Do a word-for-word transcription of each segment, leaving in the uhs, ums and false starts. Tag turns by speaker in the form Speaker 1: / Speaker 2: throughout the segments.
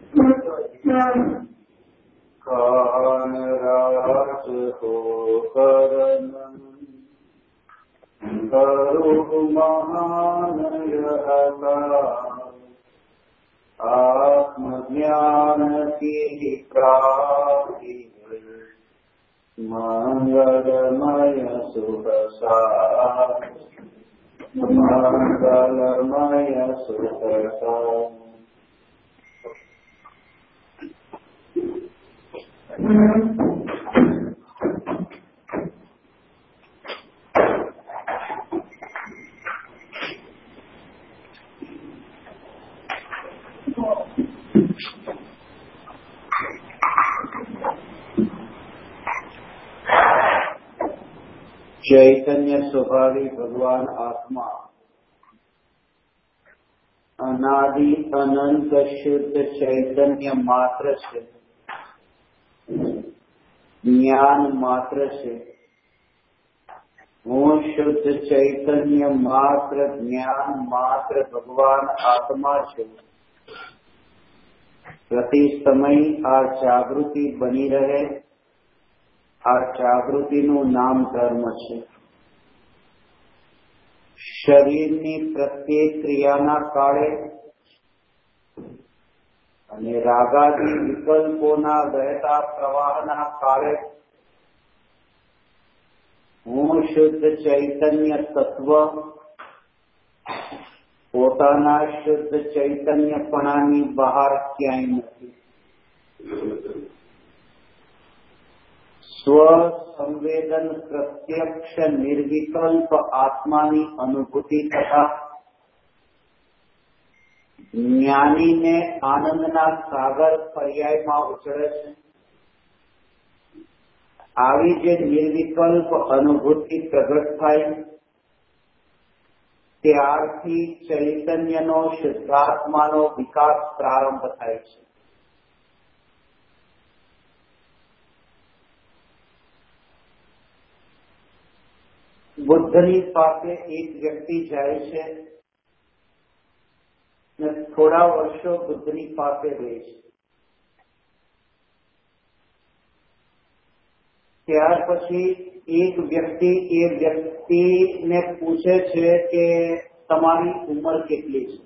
Speaker 1: कान राज हो करन करो महान यह आत्मज्ञान की प्राप्ति मंगलमय सुखसार मंगलमय सुखसार। चैतन्य स्वभावी भगवान आत्मा अनादि अनंत शुद्ध चैतन्य मात्र से, ज्ञान मात्र से, वो शुद्ध चैतन्य मात्र ज्ञान मात्र भगवान आत्मा છે। प्रति समय आ जागृति बनी रहे, आ जागृतिનું નામ ધર્મ છે। શરીરની પ્રત્યેક ક્રિયાના કાળે અને રાગાદી વિકલ્પોના વહેતા પ્રવાહના કાળે હું શુદ્ધ ચૈતન્ય તત્વ પોતાના શુદ્ધ ચૈતન્યપણાની બહાર ક્યાંય નથી। स्व संवेदन प्रत्यक्ष निर्विकल्प आत्मानी अनुभूति तथा ज्ञानी ने आनंदना सागर पर्याय में उछळे छे। आवी जे निर्विकल्प अनुभूति प्रगट थाय त्यारथी चैतन्यनो शुद्धात्मानो विकास प्रारंभ थाय छे। बुद्धनी पासे एक व्यक्ति जाए छे ने थोड़ा वर्षो बुद्धनी पासे रहे छे। त्यार पछी एक व्यक्ति ए व्यक्ति ने पूछे छे के तमारी उम्र केटली छे।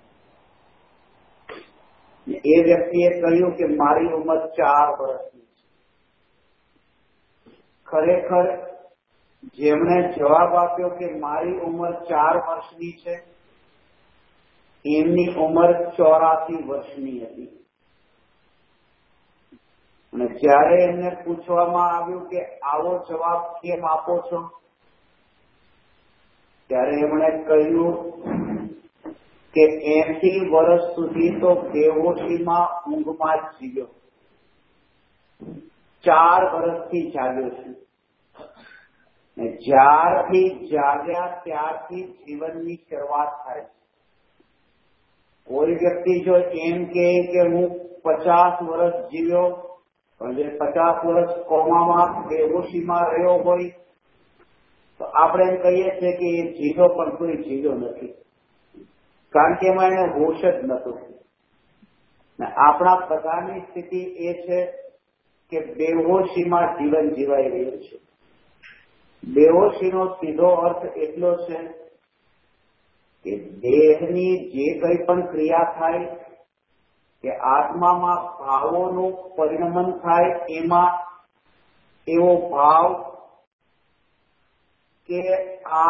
Speaker 1: ए व्यक्तिए कह्युं के मारी उम्र चार वर्षनी छे। खरेखर જેમણે જવાબ આપ્યો કે મારી ઉંમર ચાર વર્ષની છે, એમની ઉંમર ચોરાસી વર્ષની હતી। અને જ્યારે એમને પૂછવામાં આવ્યું કે આવો જવાબ કેમ આપો છો, ત્યારે એમણે કહ્યું કે એસી વર્ષ સુધી તો બેહોશીમાં ઊંઘમાં જ જીવ્યો, ચાર વર્ષથી જાગ્યો છું। જ્યારથી જાગ્યા ત્યારથી જીવનની શરૂઆત થાય છે। કોઈ વ્યક્તિ જો એમ કહે કે હું પચાસ વર્ષ જીવ્યો, પણ પચાસ વર્ષ કોમામાં બેહોશીમાં રહ્યો હોય તો આપણે એમ કહીએ છીએ કે એ જીવ્યો પણ કોઈ જીવ્યો નથી, કારણ કે એમાં એને હોશ જ નહોતું। આપણા બધાની સ્થિતિ એ છે કે બેહોશીમાં જીવન જીવાઈ રહ્યું છે। બેહોશીનો સીધો અર્થ એટલો છે કે દેહની જે કંઈ પણ ક્રિયા થાય કે આત્મામાં ભાવોનું પરિણમન થાય, એમાં એવો ભાવ કે આ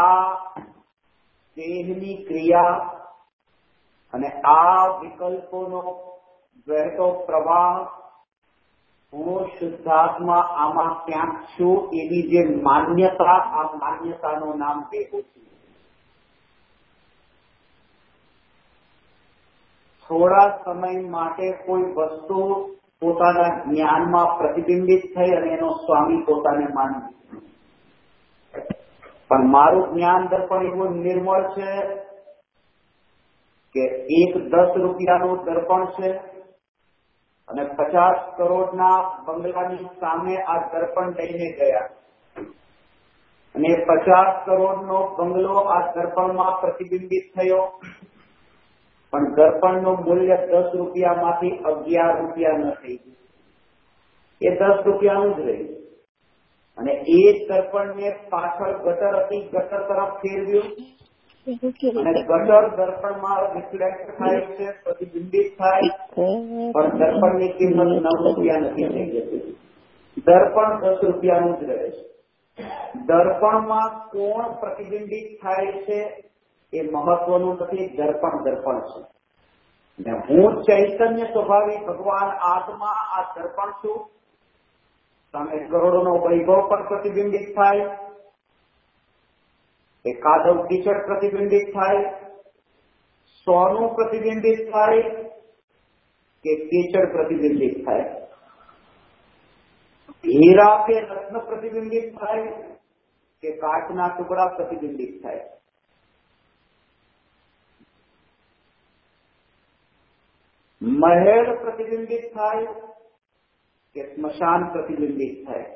Speaker 1: દેહની ક્રિયા અને આ વિકલ્પોનો વહેતો પ્રવાહ હું શુદ્ધાત્મા આમાં ક્યાંક છું એવી જે માન્યતા, આ માન્યતાનું નામ બેહોશી। થોડા સમય માટે કોઈ વસ્તુ પોતાના જ્ઞાનમાં પ્રતિબિંબિત થઈ અને એનો સ્વામી પોતાને માને, પણ મારું જ્ઞાન દર્પણ એવું નિર્મળ છે કે એક દસ રૂપિયાનું દર્પણ છે અને પચાસ કરોડના બંગલાની સામે આ દર્પણ લઈને ગયા અને પચાસ કરોડનો બંગલો આ દર્પણમાં પ્રતિબિંબિત થયો પણ દર્પણનું મૂલ્ય દસ રૂપિયામાંથી અગિયાર રૂપિયા ન થઈ ગયું, એ દસ રૂપિયાનું જ રહ્યું. અને એ જ દર્પણને પાછળ ગટર હતી, ગટર તરફ ફેરવ્યું અને ગટર દર્પણમાં રિફ્લેક્ટ થાય છે, પ્રતિબિંબિત થાય, પણ દર્પણની કિંમત નવ રૂપિયા નથી થઈ જતી. દર્પણ દસ રૂપિયાનું જ રહે છે. દર્પણમાં કોણ પ્રતિબિંબિત થાય છે એ મહત્વનું નથી, દર્પણ દર્પણ છે. અને હું ચૈતન્ય સ્વભાવી ભગવાન આત્મા આ દર્પણ છું. સામે કરોડોનો વૈભવ પણ પ્રતિબિંબિત થાય, એ કાદવ કીચડ પ્રતિબિંબિત થાય, સોનું પ્રતિબિંબિત થાય કે કીચડ પ્રતિબિંબિત થાય, હીરા કે રત્ન પ્રતિબિંબિત થાય કે કાચના ટુકડા પ્રતિબિંબિત થાય. મહેલ પ્રતિબિંબિત થાય કે સ્મશાન પ્રતિબિંબિત થાય,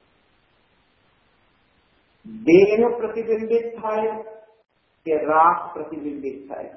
Speaker 1: દેહ પ્રતિબિંબિત થાય કે રાખ પ્રતિબિંબિત થાય.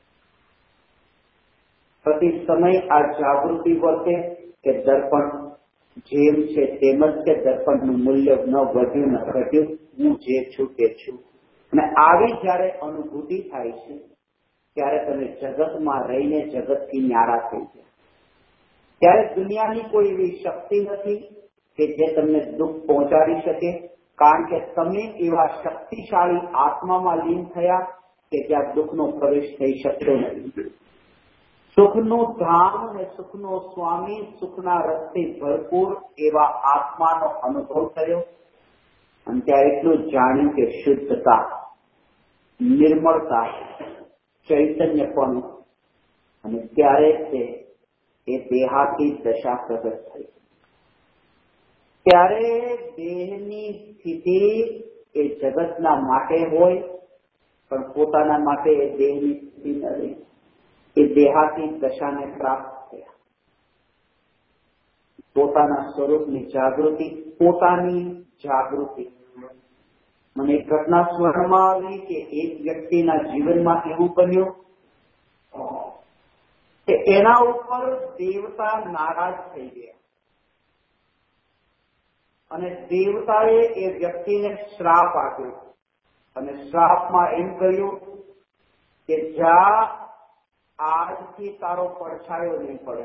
Speaker 1: પ્રતિ સમય આ જાગૃતિ વર્તે કે દર્પણ જેમ છે તેમ જ કે દર્પણનું મૂલ્ય ન વધ્યું ન ઘટ્યું, હું જે છું તે છું. અને આવી જયારે અનુભૂતિ થાય છે ત્યારે તમે જગતમાં રહીને જગતથી ન્યારા થઈ ગયા. ત્યારે દુનિયાની કોઈ એવી શક્તિ નથી કે જે તમને દુઃખ પહોંચાડી શકે, કારણ કે તમે એવા શક્તિશાળી આત્મામાં લીન થયા કે જ્યાં દુઃખનો પ્રવેશ થઈ શકતો નથી. સુખનું ધામ અને સુખનો સ્વામી, સુખના રસથી ભરપૂર એવા આત્માનો અનુભવ થયો. અને ત્યાં એટલું જાણ્યું કે શુદ્ધતા, નિર્મળતા, ચૈતન્યપણું, અને ત્યારે તે એ દેહાતી દશા પ્રગટ થઈ. ત્યારે દેહની સ્થિતિ એ જગતના માટે હોય, પણ પોતાના માટે એ દેહની સ્થિતિ ન રહી. એ દેહાતી દશાને પ્રાપ્ત થયા. પોતાના સ્વરૂપની જાગૃતિ, પોતાની જાગૃતિ. મને એક ઘટના સ્મરણમાં આવી કે એક વ્યક્તિના જીવનમાં એવું બન્યું કે એના ઉપર દેવતા નારાજ થઈ ગયા અને દેવતાએ એ વ્યક્તિને શ્રાપ આપ્યો. અને શ્રાપમાં એમ કહ્યું કે જા આજથી તારો પડછાયો નહીં પડે.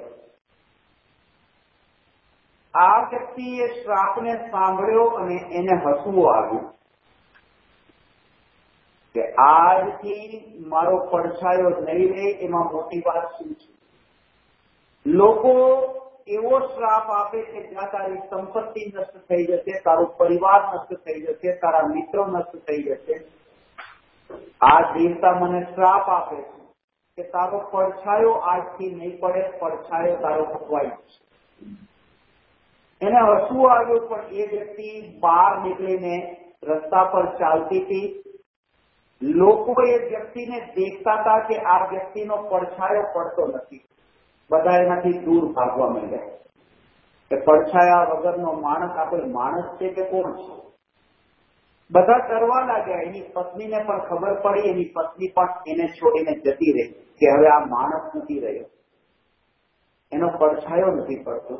Speaker 1: આ વ્યક્તિએ શ્રાપને સાંભળ્યો અને એને હસવું આવ્યું કે આજથી મારો પડછાયો નહીં રહે, એમાં મોટી વાત શું છે? લોકો એવો શ્રાપ આપે કે જ્યાં તારી સંપત્તિ નષ્ટ થઈ જશે, તારો પરિવાર નષ્ટ થઈ જશે, તારા મિત્રો નષ્ટ થઈ જશે. આ દેવતા મને શ્રાપ આપે છે કે તારો પડછાયો આજથી નહીં પડે, પડછાયો તારો ખોવાઈ જશે. એને હસવું આવ્યું, પણ એ વ્યક્તિ બહાર નીકળીને રસ્તા પર ચાલતી હતી. લોકો એ વ્યક્તિને દેખતા હતા કે આ વ્યક્તિનો પડછાયો પડતો નથી. બધા એનાથી દૂર ભાગવા માંડ્યા કે પડછાયા વગરનો માણસ આપણે માણસ છે કે કોણ છે? બધા ડરવા લાગ્યા. એની પત્નીને પણ ખબર પડી, એની પત્ની પણ એને છોડીને જતી રહી કે હવે આ માણસ નથી રહ્યો, એનો પડછાયો નથી પડતો.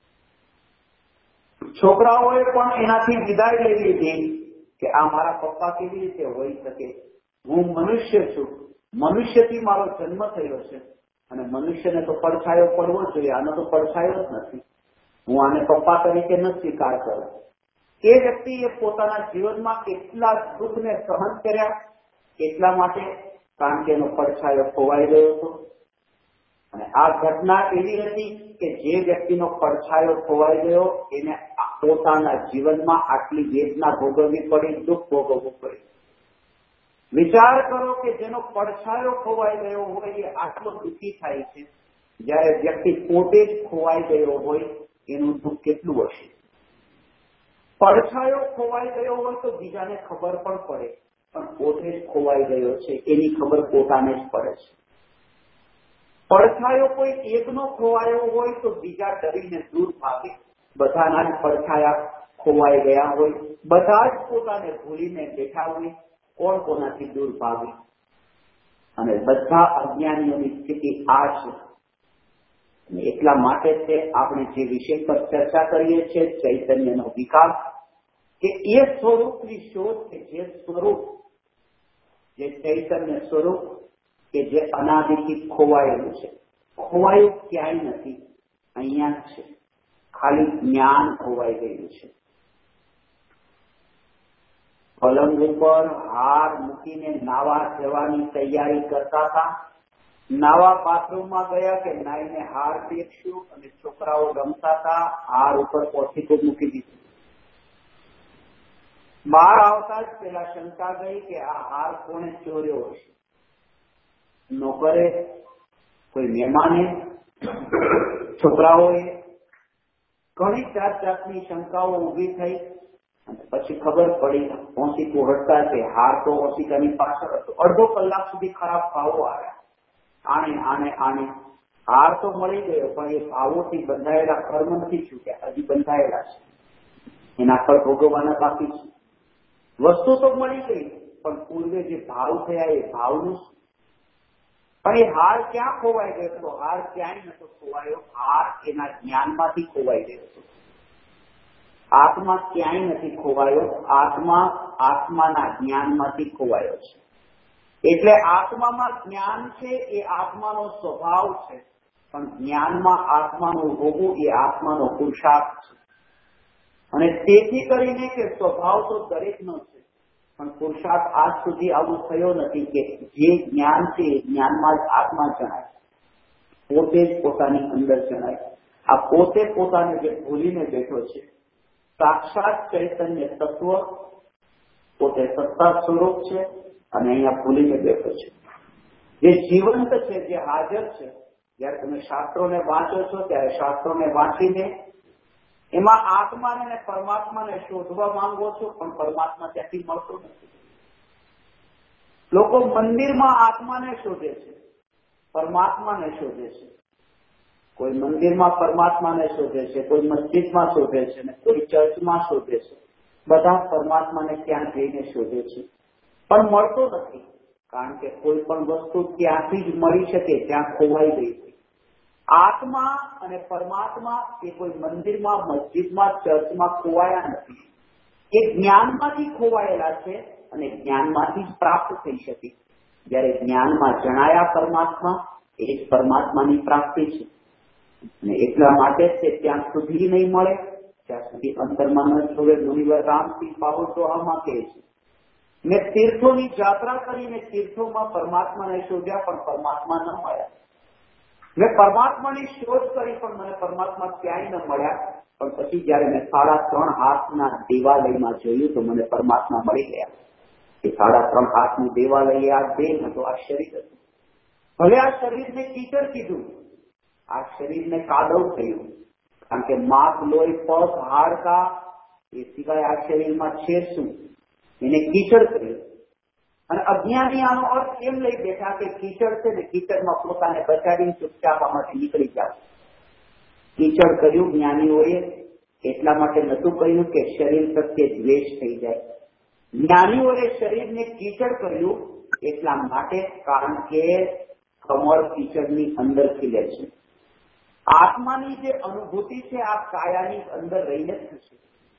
Speaker 1: છોકરાઓએ પણ એનાથી વિદાય લઈ લીધી કે આ મારા પપ્પા કેવી રીતે હોઈ શકે? હું મનુષ્ય છું, મનુષ્યથી મારો જન્મ થયો છે અને મનુષ્યને તો પડછાયો પડવો જોઈએ, આનો તો પડછાયો જ નથી. હું આને પપ્પા તરીકે ન સ્વીકાર કરું. એ વ્યક્તિએ પોતાના જીવનમાં એટલા દુઃખને સહન કર્યા, એટલા માટે કારણ કે એનો પડછાયો ખોવાઈ ગયો હતો. અને આ ઘટના એવી હતી કે જે વ્યક્તિનો પડછાયો ખોવાઈ ગયો એને પોતાના જીવનમાં આટલી વેદના ભોગવવી પડી, દુઃખ ભોગવવું પડ્યું. વિચાર કરો કે જેનો પડછાયો ખોવાઈ ગયો હોય એ આટલો દુઃખી થાય છે, જ્યારે વ્યક્તિ પોતે જ ખોવાઈ ગયો હોય એનું દુઃખ કેટલું હશે? પડછાયો ખોવાઈ ગયો હોય તો બીજાને ખબર પણ પડે, પણ પોતે જ ખોવાઈ ગયો છે એની ખબર પોતાને જ પડે છે. પડછાયો કોઈ એકનો ખોવાયો હોય તો બીજા ડરીને દૂર ભાગે. બધાના જ પડછાયા ખોવાઈ ગયા હોય, બધા જ પોતાને ભૂલીને બેઠા હોય, કોણ કોનાથી દૂર ભાગે? અને બધા અજ્ઞાનીઓની સ્થિતિ આ છે. એટલા માટે છે આપણે જે વિષય પર ચર્ચા કરીએ છીએ ચૈતન્યનો વિકાસ, કે એ સ્વરૂપની શોધ કે જે સ્વરૂપ, જે ચૈતન્ય સ્વરૂપ કે જે અનાદિથી ખોવાયેલું છે. ખોવાયું ક્યાંય નથી, અહીંયા છે. ખાલી જ્ઞાન ખોવાઈ ગયું છે. પલંગ ઉપર હાર મૂકીને નાવા જવાની તૈયારી કરતા હતા. નાવા બાથરૂમમાં ગયા કે નાઈને હાર દેખશું, અને છોકરાઓ રમતા હતા, હાર ઉપર પોથીકો મૂકી દીધું. બહાર આવતા જ પેલા શંકા ગઈ કે આ હાર કોને ચોર્યો હશે. નોકરે, કોઈ મહેમાને, છોકરાઓએ, ઘણી જાત જાતની શંકાઓ ઉભી થઈ. અને પછી ખબર પડી ઓશિકો હટતા કે હાર તો ઓશિકાની પાછળ હતો. અડધો કલાક સુધી ખરાબ ભાવો આવ્યા. આને આને આને હાર તો મળી ગયો, પણ એ ભાવોથી બંધાયેલા કર્મ નથી છૂટ્યા, હજી બંધાયેલા છે. એના પર ભોગવવાના બાકી છે. વસ્તુ તો મળી ગઈ, પણ પૂર્વે જે ભાવ થયા એ ભાવનું શું? પણ એ હાર ક્યાં ખોવાઈ ગયો હતો? હાર ક્યાંય નતો ખોવાયો. હાર એના જ્ઞાનમાંથી ખોવાઈ ગયો હતો. આત્મા ક્યાંય નથી ખોવાયો. આત્મા આત્માના જ્ઞાનમાંથી ખોવાયો છે. એટલે આત્મામાં જ્ઞાન છે એ આત્માનો સ્વભાવ છે, પણ જ્ઞાનમાં આત્માનું હોવું એ આત્માનો પુરુષાર્થ છે. અને તેથી કરીને કે સ્વભાવ તો દરેકનો છે, પણ પુરુષાર્થ આજ સુધી આવું થયો નથી કે જે જ્ઞાન છે એ જ્ઞાનમાં જ આત્મા જણાય, પોતે જ પોતાની અંદર જણાય. આ પોતે પોતાને જે ભૂલીને બેઠો છે, સાક્ષાત ચૈતન્ય તત્વ પોતે સત્તા સ્વરૂપ છે, અને અહીંયા ભૂલીને બેઠો છે. જે જીવંત છે, જે હાજર છે. જયારે તમે શાસ્ત્રોને વાંચો છો ત્યારે શાસ્ત્રોને વાંચીને એમાં આત્માને અને પરમાત્માને શોધવા માંગો છો, પણ પરમાત્મા ત્યાંથી મળતો નથી. લોકો મંદિરમાં આત્માને શોધે છે, પરમાત્માને શોધે છે. કોઈ મંદિરમાં પરમાત્માને શોધે છે, કોઈ મસ્જિદમાં શોધે છે, અને કોઈ ચર્ચમાં શોધે છે. બધા પરમાત્માને ત્યાં જઈને શોધે છે, પણ મળતો નથી. કારણ કે કોઈ પણ વસ્તુ ત્યાંથી જ મળી શકે જ્યાં ખોવાઈ ગઈ હોય. આત્મા અને પરમાત્મા એ કોઈ મંદિરમાં, મસ્જિદમાં, ચર્ચમાં ખોવાયા નથી. એ જ્ઞાનમાંથી ખોવાયેલા છે, અને જ્ઞાનમાંથી જ પ્રાપ્ત થઈ શકે. જયારે જ્ઞાનમાં જણાયા પરમાત્મા, એ જ પરમાત્માની પ્રાપ્તિ છે. અને એટલા માટે તે ત્યાં સુધી નહીં મળે જ્યાં સુધી અંતરમાં ન જોવે. મુનિવર રામસિંહ બાબુદોહામાં કહે છે, મેં તીર્થોની યાત્રા કરીને તીર્થોમાં પરમાત્માને શોધ્યા, પણ પરમાત્મા ન મળ્યા. મેં પરમાત્માની શોધ કરી, પણ મને પરમાત્મા ક્યાંય ન મળ્યા. પણ પછી જયારે મેં સાડા ત્રણ હાથના દેવાલયમાં જોયું તો મને પરમાત્મા મળી ગયા. એ સાડા ત્રણ હાથનું દેવાલય આ દેહ હતો, આ શરીર હતું. ભલે આ શરીરને કીચડ કીધું, આ શરીરને કાદવ થયું, કારણ કે માસ, લોહી, પગ, હાડકા એ સિવાય આ શરીરમાં છે શું, એને કીચડ કર્યું. અને અજ્ઞાની આનો અર્થ એમ લઈ બેઠા કે કીચડ છે ને, કીચડમાં પોતાને બચાવીને ચૂપચાપ આમાંથી નીકળી જાવ. કીચડ કર્યું જ્ઞાનીઓએ એટલા માટે નતું કહ્યું કે શરીર પ્રત્યે દ્વેષ થઈ જાય. જ્ઞાનીઓએ શરીરને કીચડ કર્યું એટલા માટે કારણ કે કમળ કીચડની અંદર ખીલે છે. આત્માની જે અનુભૂતિ છે આ કાયાની અંદર રહીને જ થશે.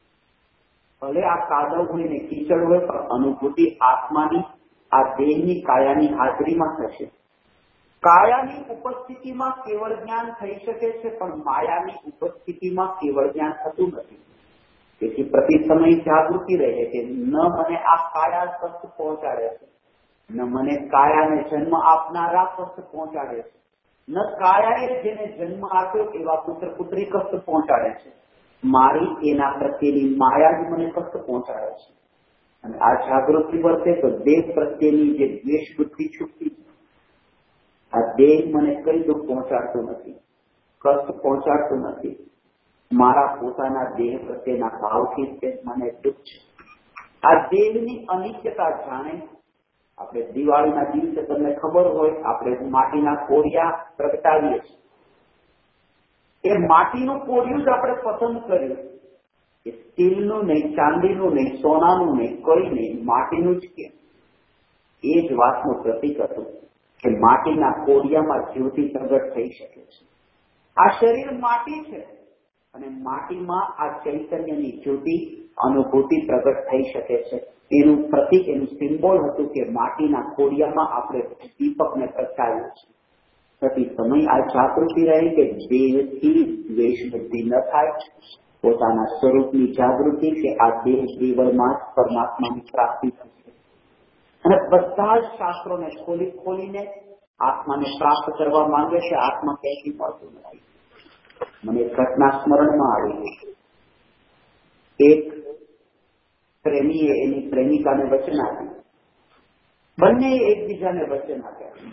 Speaker 1: ભલે આ કાદવ હોય ને કીચડ હોય, પણ અનુભૂતિ આત્માની આ દેહની કાયાની હાજરીમાં થશે. કાયાની ઉપસ્થિતિમાં કેવળ જ્ઞાન થઈ શકે છે, પણ માયાની ઉપસ્થિતિમાં કેવળ જ્ઞાન થતું નથી. તેથી પ્રતિ સમય જાગૃતિ રહે કે ન મને આ કાયા કષ્ટ પહોંચાડે છે, ન મને કાયાને જન્મ આપનારા કષ્ટ પહોંચાડે છે, ન કાયાએ જેને જન્મ આપ્યો એવા પુત્ર પુત્રી કષ્ટ પહોંચાડે છે. મારી એના પ્રત્યેની માયા જ મને કષ્ટ પહોંચાડે છે. અને આ જાગૃતિ વર્તે તો દેહ પ્રત્યેની જે દ્વેષ બુદ્ધિ છૂટતી છે. આ દેહ મને કઈ દુઃખ પહોંચાડતું નથી, કષ્ટ પહોંચાડતું નથી. મારા પોતાના દેહ પ્રત્યેના ભાવથી તે મને દુઃખ છે. આ દેહની અનિત્યતા જાણે. આપણે દિવાળીના દિવસે તમને ખબર હોય, આપણે માટીના કોડિયા પ્રગટાવીએ છીએ. એ માટીનું કોડિયું જ આપણે પસંદ કર્યું. એ સ્ટીલનું નહીં, ચાંદીનું નહીં, સોનાનું નહીં, કઈ નહીં, માટીનું જ કેમ? એ જ વાતનું પ્રતીક હતું કે માટીના કોડિયામાં જ્યોતિ પ્રગટ થઈ શકે છે. આ શરીર માટી છે અને માટીમાં આ ચૈતન્યની જ્યોતિ અનુભૂતિ પ્રગટ થઈ શકે છે. એનું પ્રતીક, એનું સિમ્બોલ હતું કે માટીના કોડિયામાં આપણે દીપકને પ્રગટાવ્યું છે. પ્રતિ સમય આ જાગૃતિ રહે કે દેહથી દ્વેષ બુદ્ધિ ન થાય, પોતાના સ્વરૂપની જાગૃતિ કે આ દેહ કેવળમાં જ પરમાત્માની પ્રાપ્તિ થશે. અને બધા જ શાસ્ત્રોને ખોલી ખોલીને આત્માને પ્રાપ્ત કરવા માંગે છે. આત્મા ક્યાંથી મળતું નથી. મને એક ઘટના સ્મરણમાં આવી. એક પ્રેમીએ એની પ્રેમિકાને વચન આપ્યું. બંને એકબીજાને વચન આપ્યા,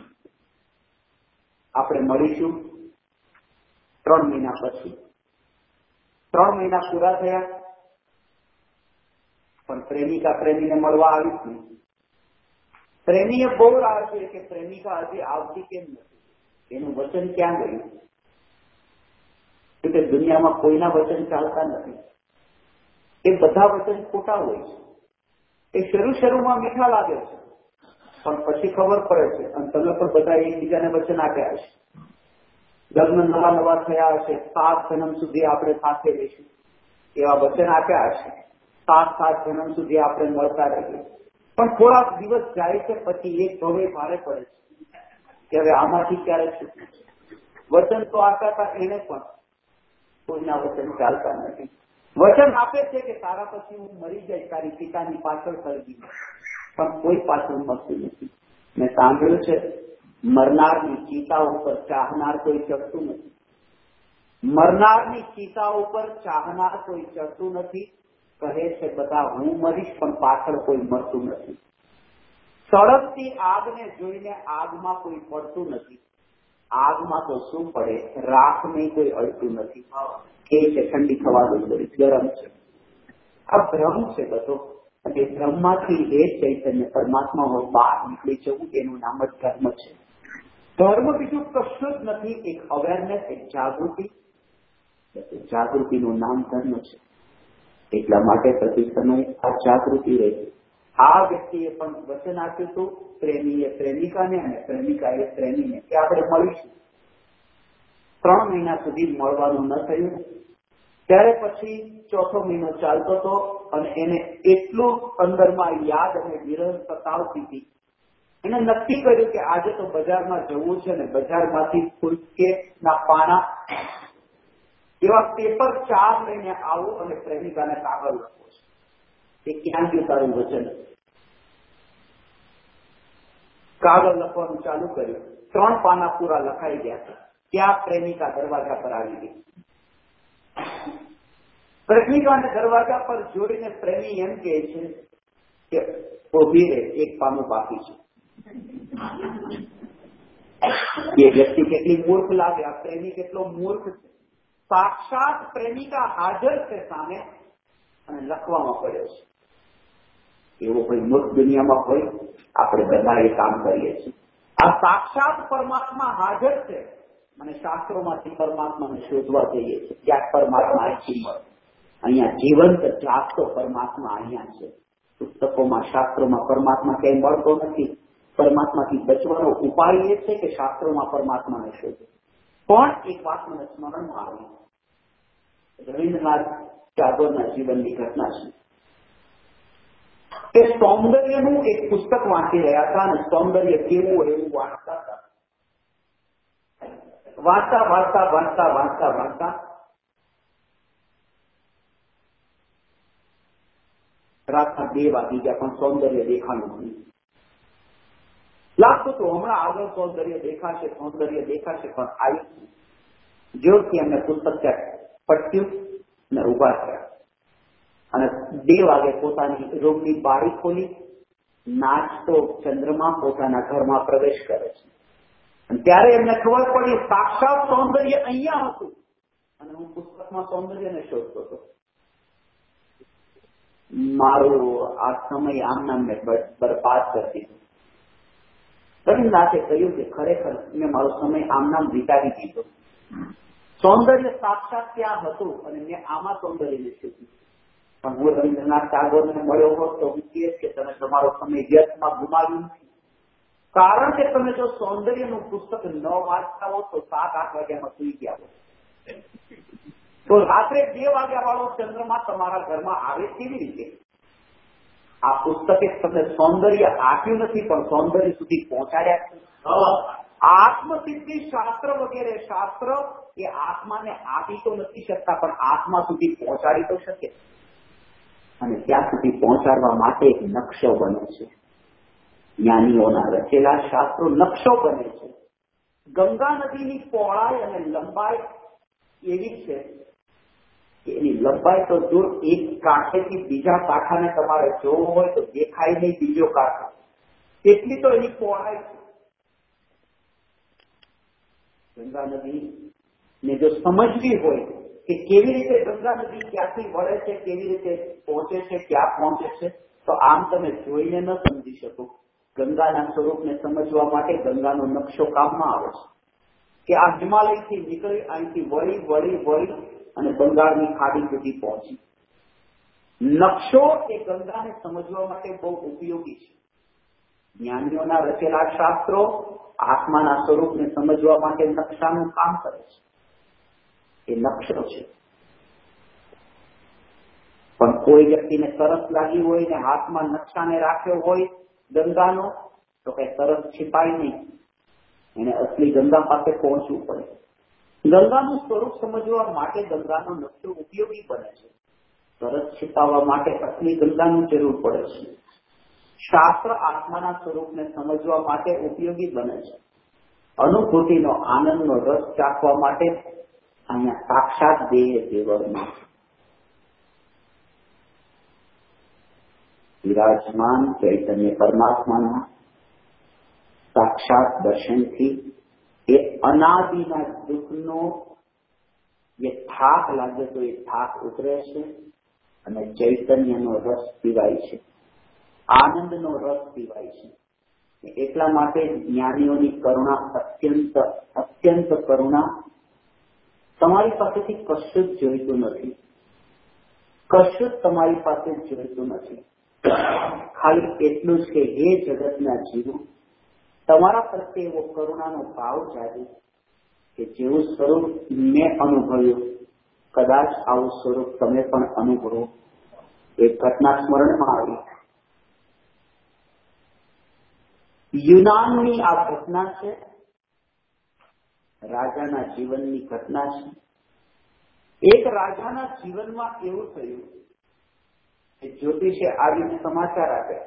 Speaker 1: આપણે મળીશું ત્રણ મહિના પછી. ત્રણ મહિના પૂરા થયા પણ પ્રેમિકા પ્રેમીને મળવા આવી જ નહીં. પ્રેમીએ બહુ રાહ જોઈ કે પ્રેમિકા હજી આવતી કેમ નથી, એનું વચન ક્યાં ગયું? કે દુનિયામાં કોઈના વચન ચાલતા નથી. એ બધા વચન ખોટા હોય છે. એ શરૂ શરૂમાં મીઠા લાગે છે પણ પછી ખબર પડે છે. અને તમે પણ બધા એકબીજાને વચન આપ્યા હશે. લગ્ન નવા નવા થયા હશે, સાત જન્મ સુધી આપણે સાથે રહીશું એવા વચન આપ્યા હશે. સાત સાત જન્મ સુધી આપણે મળતા રહીએ. પણ થોડા દિવસ જાય છે પછી એક ભવે ભારે પડે છે કે હવે આમાંથી ક્યારે છૂટવું છે. વચન તો આપ્યા હતા એને પણ કોઈના વચન ચાલતા નથી. વચન આપે છે કે તારા પછી હું મરી જાય, તારી પિતાની પાછળ ખરીદી, પણ કોઈ પાછળ મળતું નથી. મેં સાંભળ્યું છે મરનારની ચિતા ઉપર ચાહનાર કોઈ ચડતું નથી. મરનારની ચિતા ઉપર ચાહનાર કોઈ ચડતું નથી. કહે છે બધા હું મરીશ પણ પાછળ કોઈ મળતું નથી. સળગતી આગને જોઈને આગમાં કોઈ પડતું નથી. આગમાં તો શું પડે, રાખ નહીં કોઈ અડતું નથી. કે છે ઠંડી થવા દો, ગરમ છે. આ ભ્રમ છે બધો. અને ભ્રમમાંથી એ ચૈતન્ય પરમાત્મા બહાર નીકળી જવું, એનું નામ જ ધર્મ છે. ધર્મ બીજું કશું જ નથી. એક અવેરનેસ, એક જાગૃતિ. જાગૃતિનું નામ ધર્મ છે. એટલા માટે પ્રતિ સમય આ જાગૃતિ રહે. આ વ્યક્તિએ પણ વચન આપ્યું હતું, પ્રેમીએ પ્રેમિકાને અને પ્રેમિકાએ પ્રેમીને, કે આપણે મળીશું. ત્રણ મહિના સુધી મળવાનું ન થયું. ત્યારે પછી ચોથો મહિનો ચાલતો હતો અને એને એટલું અંદરમાં યાદ અને વિરહ સતાવતી હતી. એને નક્કી કર્યું કે આજે તો બજારમાં જવું છે ને બજારમાંથી ફૂલકેના પાના એવા પેપર ચાર લઈને આવું અને પ્રેમિકાને કાગળ લખવો છે. એ ક્યાં ગયું તારું વચન? કાગળ લખવાનું ચાલુ કર્યું. ત્રણ પાના પૂરા લખાઈ ગયા. ત્યાં પ્રેમિકા દરવાજા પર આવી ગઈ. પ્રેમિકાને દરવાજા પર જોડીને પ્રેમી એમ કહે છે કે ઉભી રહે, એક પાનું બાકી છે. એ વ્યક્તિ કેટલી મૂર્ખ લાગે, આ પ્રેમી કેટલો મૂર્ખ છે. સાક્ષાત પ્રેમિકા હાજર છે સામે અને લખવામાં પડ્યો છે. એવો કોઈ મૂર્ખ દુનિયામાં હોય? આપણે બધા એ કામ કરીએ છીએ. આ સાક્ષાત પરમાત્મા હાજર છે. મને શાસ્ત્રોમાંથી પરમાત્માને શોધવા જઈએ છીએ. ક્યાંક પરમાત્મા અહીંથી મળે. અહીંયા જીવંત જાગતો પરમાત્મા અહીંયા છે. પુસ્તકોમાં, શાસ્ત્રોમાં પરમાત્મા ક્યાંય મળતો નથી. પરમાત્માથી બચવાનો ઉપાય એ છે કે શાસ્ત્રોમાં પરમાત્માને શોધો. પણ એક વાત મને સ્મરણમાં આવી. રવિન્દ્રનાથ ટાગોરના જીવનની ઘટના છે. એ સૌંદર્યનું એક પુસ્તક વાંચી રહ્યા હતા અને સૌંદર્ય કેવું હોય એવું વાંચતા હતા. વાંચતા વાંચતા વાંચતા વાંચતા વાંચતા રાતના બે વાગી ગયા પણ સૌંદર્ય દેખાણું નહીં. લાગતું તો હમણાં આગળ સૌંદર્ય દેખાશે, સૌંદર્ય દેખાશે, પણ આવી જોરથી એમને પુસ્તક ત્યાં પટ્યું ને ઉભા થયા અને બે વાગે પોતાની રૂમની બારી ખોલી. નાચતો ચંદ્રમા પોતાના ઘરમાં પ્રવેશ કરે છે. અને ત્યારે એમને ખબર પડી સાક્ષાત સૌંદર્ય અહીંયા હતું અને હું પુસ્તકમાં સૌંદર્યને શોધતો હતો. મારો આ સમય આમના મેં બરબાદ કરી દીધો. રવિન્દ્રનાથે કહ્યું કે ખરેખર મેં મારો સમય આમનામ વિતાવી દીધો. સૌંદર્ય સાક્ષાત ત્યાં હતું અને મેં આમાં સૌંદર્યને શોધ્યું. પણ હું રવિન્દ્રનાથ ટાગોરને મળ્યો હોત તો હું કહીશ કે તમે તમારો સમય વ્યર્થમાં ગુમાવ્યું નથી. કારણ કે તમે જો સૌંદર્યનું પુસ્તક ન વાંચતા હો તો સાત આઠ વાગ્યામાં સુઈ ગયા હો, તો રાત્રે બે વાગ્યા વાળો ચંદ્રમા તમારા ઘરમાં આવે કેવી રીતે? આ પુસ્તકે તમને સૌંદર્ય આપ્યું નથી, પણ સૌંદર્ય સુધી પહોંચાડ્યા છે. આત્મસિદ્ધિ શાસ્ત્ર વગેરે શાસ્ત્ર એ આત્માને આપી તો નથી શકતા, પણ આત્મા સુધી પહોંચાડી તો શકે, અને ત્યાં સુધી પહોંચાડવા માટે એક નકશો બને છે. જ્ઞાનીઓના રચેલા શાસ્ત્રો નકશો બને છે. ગંગા નદીની પહોળાઈ અને લંબાઈ એવી છે કે એની લંબાઈ તો દૂર, એક કાંઠેથી બીજા કાંઠાને તમારે જોવું હોય તો દેખાય નહીં બીજો કાંઠો, એટલી તો એની પહોળાઈ છે. ગંગા નદી ને જો સમજવી હોય કે કેવી રીતે ગંગા નદી ક્યાંથી વળે છે, કેવી રીતે પહોંચે છે, ક્યાં પહોંચે છે, તો આમ તમે જોઈને ન સમજી શકો. ગંગાના સ્વરૂપને સમજવા માટે ગંગાનો નકશો કામમાં આવે છે કે આ હિમાલયથી નીકળી અહીંથી વળી વળી વળી અને બંગાળની ખાડી સુધી પહોંચી. નકશો એ ગંગાને સમજવા માટે બહુ ઉપયોગી છે. જ્ઞાનીઓના રચેલા શાસ્ત્રો આત્માના સ્વરૂપને સમજવા માટે નકશાનું કામ કરે છે. એ નકશો છે. પણ કોઈ વ્યક્તિને તરસ લાગી હોય ને હાથમાં નકશાને રાખ્યો હોય ગંગાનો, તો કઈ તરસ छिपाય નહીં, એને અસલી ગંગા પાસે પહોંચવું પડે. ગંગાનું સ્વરૂપ સમજવા માટે ગંગાનો નકશો ઉપયોગી બને છે. તરસ छिपाવવા માટે અસલી ગંગાની જરૂર પડે છે. શાસ્ત્ર આત્માના સ્વરૂપને સમજવા માટે ઉપયોગી બને છે. અનુભૂતિનો આનંદનો રસ ચાખવા માટે અહીંયા સાક્ષાત દેહ દેવળમાં વિરાજમાન ચૈતન્ય પરમાત્માના સાક્ષાત દર્શનથી એ અનાદિના દુઃખનો જે થાક લાગે તો એ થાક ઉતરે છે અને ચૈતન્યનો રસ પીવાય છે, આનંદનો રસ પીવાય છે. એટલા માટે જ્ઞાનીઓની કરુણા અત્યંત અત્યંત કરુણા. તમારી પાસેથી કશું જ જોઈતું નથી, કશું જ તમારી પાસે જોઈતું નથી. ખાલી એટલું જ કે હે જગતના જીવો, તમારા પ્રત્યે એવો કરુણાનો ભાવ જાગે કે જેવું સ્વરૂપ મેં અનુભવ્યું કદાચ આવું સ્વરૂપ તમે પણ અનુભવો. એક ઘટના સ્મરણમાં આવી. યુનાનની આ ઘટના છે, રાજાના જીવનની ઘટના છે. એક રાજાના જીવનમાં એવું થયું કે જ્યોતિષે આવીને સમાચાર આપ્યા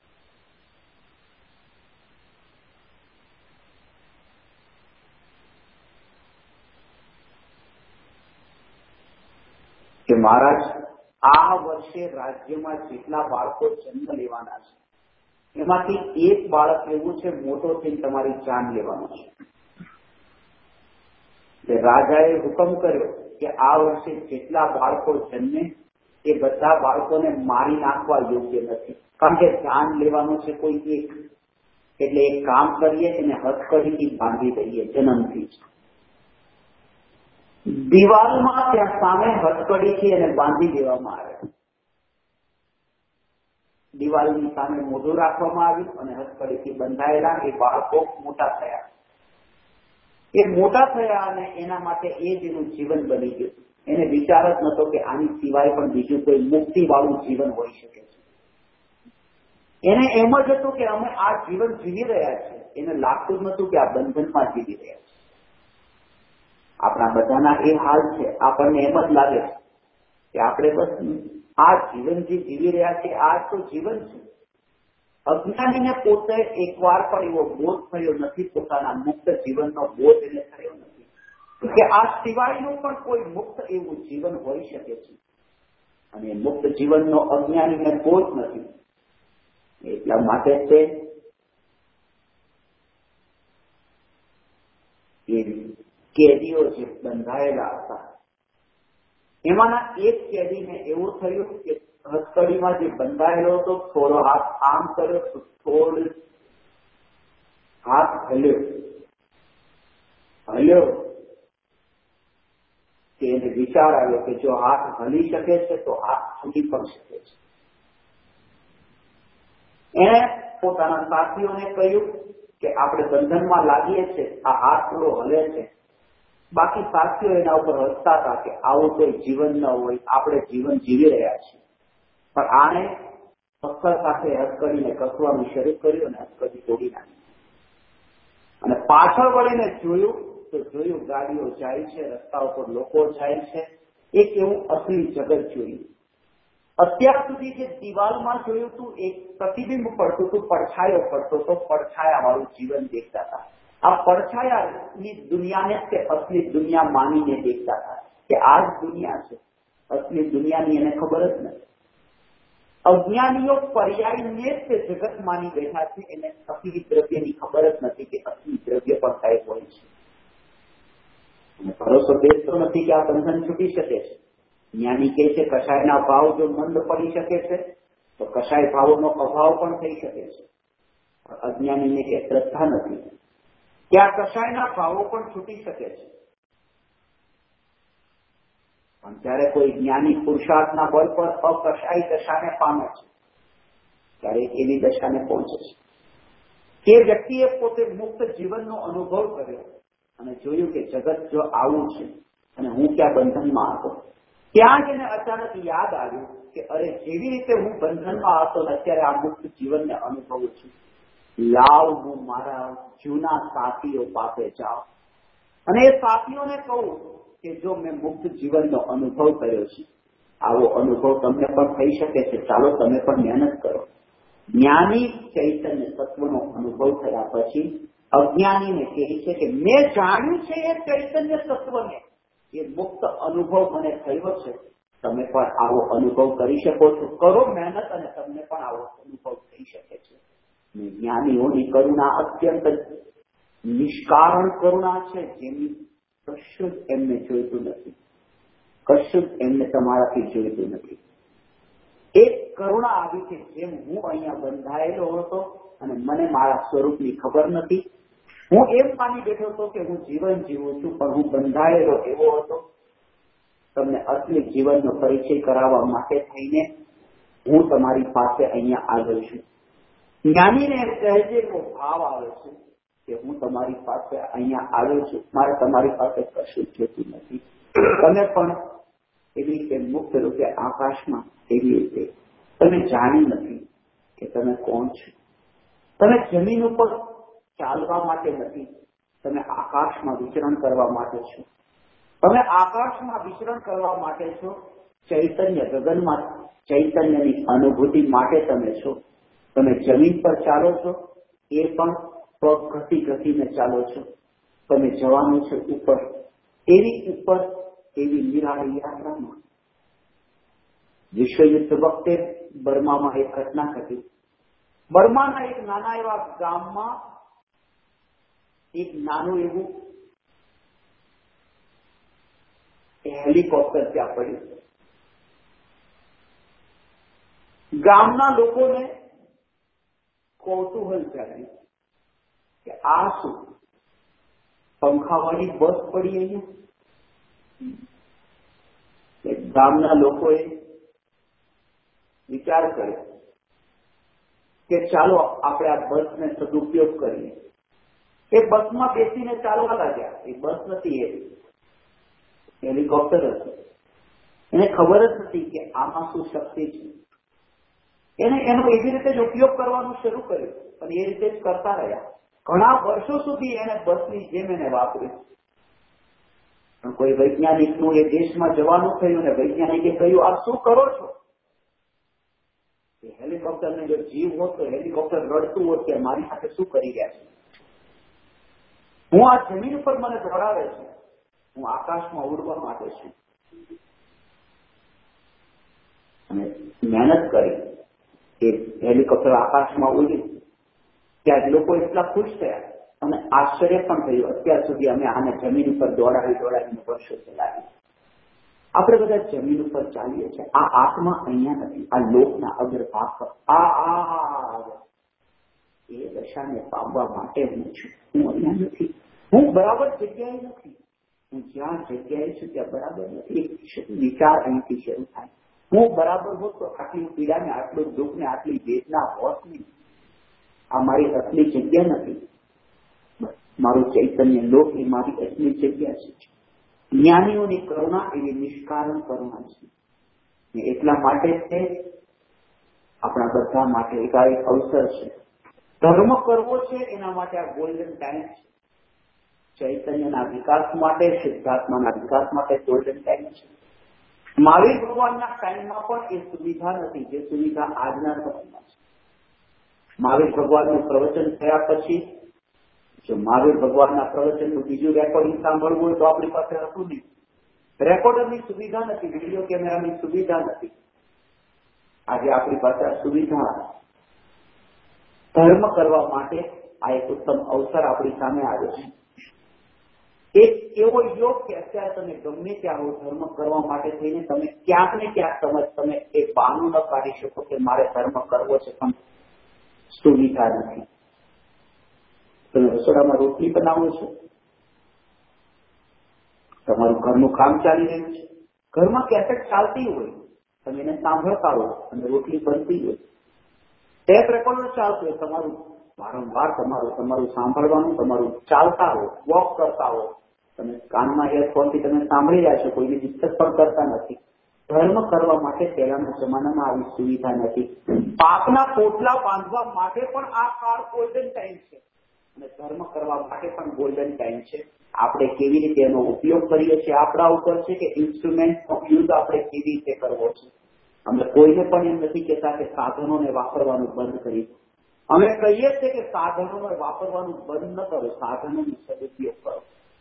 Speaker 1: કે મહારાજ આ વર્ષે રાજ્યમાં જેટલા બાળકો જન્મ લેવાના છે એમાંથી એક બાળક એવું છે મોટો થઈને તમારી જાન લેવાનો છે. રાજાએ હુકમ કર્યો કે આ વર્ષે જેટલા બાળકો જન્મે એ બધા બાળકોને મારી નાખવા યોગ્ય નથી, કારણ કે જાન લેવાનું છે કોઈ એક. એટલે એક કામ કરીએ એને હથકડીથી બાંધી દઈએ જન્મથી. દિવાલમાં ત્યાં સામે હથકડીથી એને બાંધી દેવામાં આવે. દિવાલની સામે મોઢું રાખવામાં આવ્યું અને હથકડીથી બંધાયેલા એ બાળકો મોટા થયા. એ મોટા થયા અને એના માટે એ જ એનું જીવન બની ગયું. એને વિચાર જ નતો કે આની સિવાય પણ બીજું કોઈ મુક્તિ વાળું જીવન હોઈ શકે છે. એને એમ જ હતું કે અમે આ જીવન જીવી રહ્યા છીએ. એને લાગતું જ નતું કે આ બંધનમાં જીવી રહ્યા છે. આપણા બધાના એ હાલ છે. આપણને એમ જ લાગે છે કે આપણે બસ આ જીવન જે જીવી રહ્યા છે આ તો જીવન છે. અજ્ઞાનીને પોતે એકવાર પણ એવો બોધ થયો નથી, પોતાના મુક્ત જીવનનો બોધ એને થયો નથી કે આ સિવાયનું પણ કોઈ મુક્ત એવું જીવન હોઈ શકે છે. અને મુક્ત જીવનનો અજ્ઞાનીને બોધ નથી. એટલા માટે તે એ કેદીઓ જે બંધાયેલા હતા એમાંના એક કેદીને એવું થયું કે હથકડીમાં જે બંધાયેલો હતો થોડો હાથ આમ કર્યો તો થોડો હાથ હલ્યો હલ્યો કે એને વિચાર આવ્યો કે જો હાથ હલી શકે છે તો હાથ છૂટી પણ શકે છે. એણે પોતાના સાથીઓને કહ્યું કે આપણે બંધનમાં લાગીએ છીએ, આ હાથ થોડો હલે છે, બાકી સાથીઓ એના ઉપર હસતા હતા કે આવું કોઈ જીવન ન હોય, આપણે જીવન જીવી રહ્યા છીએ. પણ આણે પથ્થર સાથે હથકડીને કસવાનું શરૂ કર્યું અને હથકડી તોડી નાખી. અને પાછળ વળીને જોયું તો જોયું ગાડીઓ જાય છે, રસ્તા ઉપર લોકો જાય છે. એક એવું અસલી જગત જોયું. અત્યાર સુધી જે દિવાલમાં જોયું હતું એક પ્રતિબિંબ પડતું હતું, પડછાયો પડતો હતો, પડછાયા વાળું જીવન દેખતા હતા. આ પડછાયાની દુનિયાને તે અસલી દુનિયા માનીને દેખતા હતા કે આ જ દુનિયા છે. અસલી દુનિયાની એને ખબર જ નથી. અજ્ઞાનીઓ પર્યાયને જ તે જગત માની બેઠા છે. એને અસલી દ્રવ્યની ખબર જ નથી કે અસલી દ્રવ્ય પણ કઈ હોય છે. અને ભરોસો બેસતો નથી કે આ બંધન છૂટી શકે છે. જ્ઞાની કહે છે કષાયના ભાવ જો મંદ પડી શકે છે તો કષાય ભાવોનો અભાવ પણ થઈ શકે છે. અજ્ઞાનીને એ શ્રદ્ધા નથી કે આ કષાયના ભાવો પણ છૂટી શકે છે. પણ જ્યારે કોઈ જ્ઞાની પુરુષાર્થના બળ પર અકષાય દશાને પામે છે ત્યારે એવી દશાને પહોંચે છે કે વ્યક્તિએ પોતે મુક્ત જીવનનો અનુભવ કર્યો અને જોયું કે જગત જો આવું છે અને હું ક્યાં બંધનમાં હતો. ત્યાં જ એને અચાનક યાદ આવ્યું કે અરે જેવી રીતે હું બંધનમાં હતો ને અત્યારે આ મુક્ત જીવનને અનુભવું છું, લાવ હું મારા જૂના સાથીઓ પાસે જાઉં અને એ સાથીઓને કહું કે જો મેં મુક્ત જીવનનો અનુભવ કર્યો છે, આવો અનુભવ તમને પણ થઈ શકે છે, ચાલો તમે પણ મહેનત કરો. જ્ઞાની ચૈતન્ય તત્વનો અનુભવ થયા પછી અજ્ઞાનીને કહે છે કે મેં જાણ્યું છે એ ચૈતન્ય તત્વને, એ મુક્ત અનુભવ મને થયો છે, તમે પણ આવો અનુભવ કરી શકો છો, કરો મહેનત અને તમને પણ આવો અનુભવ થઈ શકે છે. જ્ઞાનીઓની કરુણા અત્યંત નિષ્કારણ કરુણા છે, જેની કશું જ એમને જોઈતું નથી, કશું જ એમને તમારાથી જોઈતું નથી. એક કરુણા આવી છે, જેમ હું અહીંયા બંધાયેલો હતો અને મને મારા સ્વરૂપની ખબર નથી. હું એમ માની બેઠો હતો કે હું જીવન જીવું છું, પણ હું બંધાયેલો એવો હતો. તમને અસલી જીવનનો પરિચય કરાવવા માટે થઈને હું તમારી પાસે અહીંયા આવ્યો છું. જ્ઞાનીને સહેજેવો ભાવ આવે છે કે હું તમારી પાસે અહીંયા આવ્યો છું, મારે તમારી પાસે કશું જ જોતું નથી. તમે પણ એવી રીતે મુક્ત રૂપે આકાશમાં એવી રીતે તમે જાણી નથી કે તમે કોણ છો. તમે જમીન ઉપર ચાલવા માટે નથી, તમે આકાશમાં વિચરણ કરવા માટે છો. તમે આકાશમાં વિચરણ કરવા માટે છો. ચૈતન્ય ગગનમાં ચૈતન્યની અનુભૂતિ માટે તમે છો. તમે જમીન પર ચાલો છો, એ પણ પગ ઘટી ઘટીને ચાલો છો. તમે જવાનું છે ઉપર, એવી ઉપર એવી નિરાળી યાત્રામાં. વિશ્વયુદ્ધ વખતે બર્મામાં એક ઘટના ઘટી. બર્માના એક નાના એવા ગામમાં એક નાનું એવું હેલિકોપ્ટર ત્યાં પડ્યું. ગામના લોકોને કૌતૂહલ જાગ્યું કે આ શું, પંખાવાળી બસ પડી અહીંયા. ગામના લોકોએ વિચાર કર્યો કે ચાલો આપણે આ બસને સદુપયોગ કરીએ. એ બસમાં બેસીને ચાલવા લાગ્યા. એ બસ નથી, એ હેલિકોપ્ટર હતું. એને ખબર જ નથી કે આમાં શું શક્તિ છે. એને એનો એવી રીતે જ ઉપયોગ કરવાનું શરૂ કર્યું અને એ રીતે જ કરતા રહ્યા. ઘણા વર્ષો સુધી એને બસની જેમ એને વાપર્યું. પણ કોઈ વૈજ્ઞાનિકનું એ દેશમાં જવાનું થયું અને વૈજ્ઞાનિકે કહ્યું આ શું કરો છો. હેલિકોપ્ટરને જો જીવ હોત તો હેલિકોપ્ટર રડતું હોત કે મારી સાથે શું કરી રહ્યા છે. હું આ જમીન ઉપર મને દોડાવે છે, હું આકાશમાં ઉડવા માટે છું. અને મહેનત કરી એ હેલિકોપ્ટર આકાશમાં ઉડ્યું. ત્યાં લોકો એટલા ખુશ થયા અને આશ્ચર્ય પણ થયું. અત્યાર સુધી અમે આને જમીન ઉપર દોડાવી દોડાવીને વર્ષો ચલાવી. આપણે બધા જમીન ઉપર ચાલીએ છીએ. આ આત્મા અહીંયા નથી, આ લોકના અગ્રભાગ પર. આ આ એ દશાને પામવા માટે હું છું. હું અહીંયા નથી, હું બરાબર જગ્યાએ નથી. હું જ્યાં જગ્યાએ છું ત્યાં બરાબર નથી. એક વિચાર અહીંથી શરૂ થાય. હું બરાબર હોત તો આટલી પીડાને, આટલું દુઃખ ને આટલી વેદના હોત નહીં. આ મારી અસલી જગ્યા નથી. મારું ચૈતન્ય લોક એ મારી એટલી જગ્યા છે. જ્ઞાનીઓની કરુણા એવી નિષ્કારણ કરુણા છે. એટલા માટે તે આપણા બધા માટે એકાએક અવસર છે. ધર્મ કરવો છે એના માટે આ ગોલ્ડન ટાઈમ છે. ચૈતન્યના વિકાસ માટે, શુદ્ધાત્માના વિકાસ માટે ગોલ્ડન ટાઈમ છે. મહાવીર ભગવાનના ટાઈમમાં પણ એ સુવિધા નથી જે સુવિધા આજના સમયમાં છે. મહાવીર ભગવાનનું પ્રવચન થયા પછી જો મહાવીર ભગવાનના પ્રવચનનું બીજું રેકોર્ડિંગ સાંભળવું હોય તો આપણી પાસે હતું નહીં. રેકોર્ડરની સુવિધા નથી, વિડીયો કેમેરાની સુવિધા નથી. આજે આપણી પાસે આ સુવિધા. ધર્મ કરવા માટે આ એક ઉત્તમ અવસર આપણી સામે આવે છે. એક એવો યોગ કે અત્યારે તમે ગમે ત્યાં હો ધર્મ કરવા માટે થઈને તમે ક્યાંક ને ક્યાંક સમજ તમે એ બહાનું ન કાઢી શકો કે મારે ધર્મ કરવો છે પણ સુવિધા નથી. તમે રસોડામાં રોટલી બનાવો છો, તમારું ઘરનું કામ ચાલી રહ્યું છે, ઘરમાં કેસેટ ચાલતી હોય, તમે એને સાંભળતા હો અને રોટલી બનતી હોય, ટેપ રેકોર્ડર ચાલતું હોય, તમારું વારંવાર તમારું તમારું સાંભળવાનું, તમારું ચાલતા હો, વોક કરતા હો, તમે કાનમાં ઈયરફોનથી તમે સાંભળી રહ્યા છો, કોઈને ડિસ્ટર્બ પણ કરતા નથી. ધર્મ કરવા માટે પહેલાના જમાનામાં આવી સુવિધા નથી. પાપના પોટલા બાંધવા માટે પણ આ કાળ ગોલ્ડન ટાઈમ છે અને ધર્મ કરવા માટે પણ ગોલ્ડન ટાઈમ છે. આપણે કેવી રીતે એનો ઉપયોગ કરીએ છીએ આપણા ઉપર છે કે ઇન્સ્ટ્રુમેન્ટ ઓફ યુઝ આપણે કેવી રીતે કરવો છે. અમે કોઈને પણ એમ નથી કહેતા કે સાધનોને વાપરવાનું બંધ કરી દો. અમે કહીએ છીએ કે સાધનોને વાપરવાનું બંધ ન કરો, સાધનોનો સદુપયોગ કરો.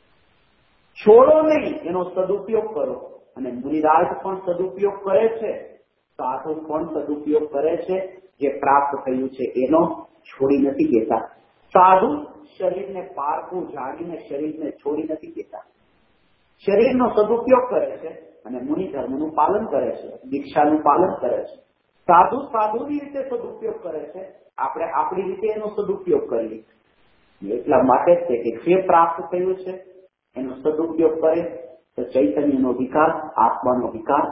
Speaker 1: છોડો નહીં, એનો સદુપયોગ કરો. અને મુનિરાજ પણ સદુપયોગ કરે છે, સાધુ પણ સદુપયોગ કરે છે. જે પ્રાપ્ત થયું છે એનો છોડી નથી દેતા. સાધુ શરીરને પારખું જાણીને શરીરને છોડી નથી દેતા. શરીરનો સદુપયોગ કરે છે અને મુનિ ધર્મનું પાલન કરે છે, દીક્ષાનું પાલન કરે છે. સાધુ સાધુની રીતે સદુપયોગ કરે છે, આપણે આપણી રીતે એનો સદુપયોગ કરીએ. એટલા માટે જ છે કે જે પ્રાપ્ત થયું છે એનો સદુપયોગ કરે તો ચૈતન્યનો વિકાસ, આત્માનો વિકાસ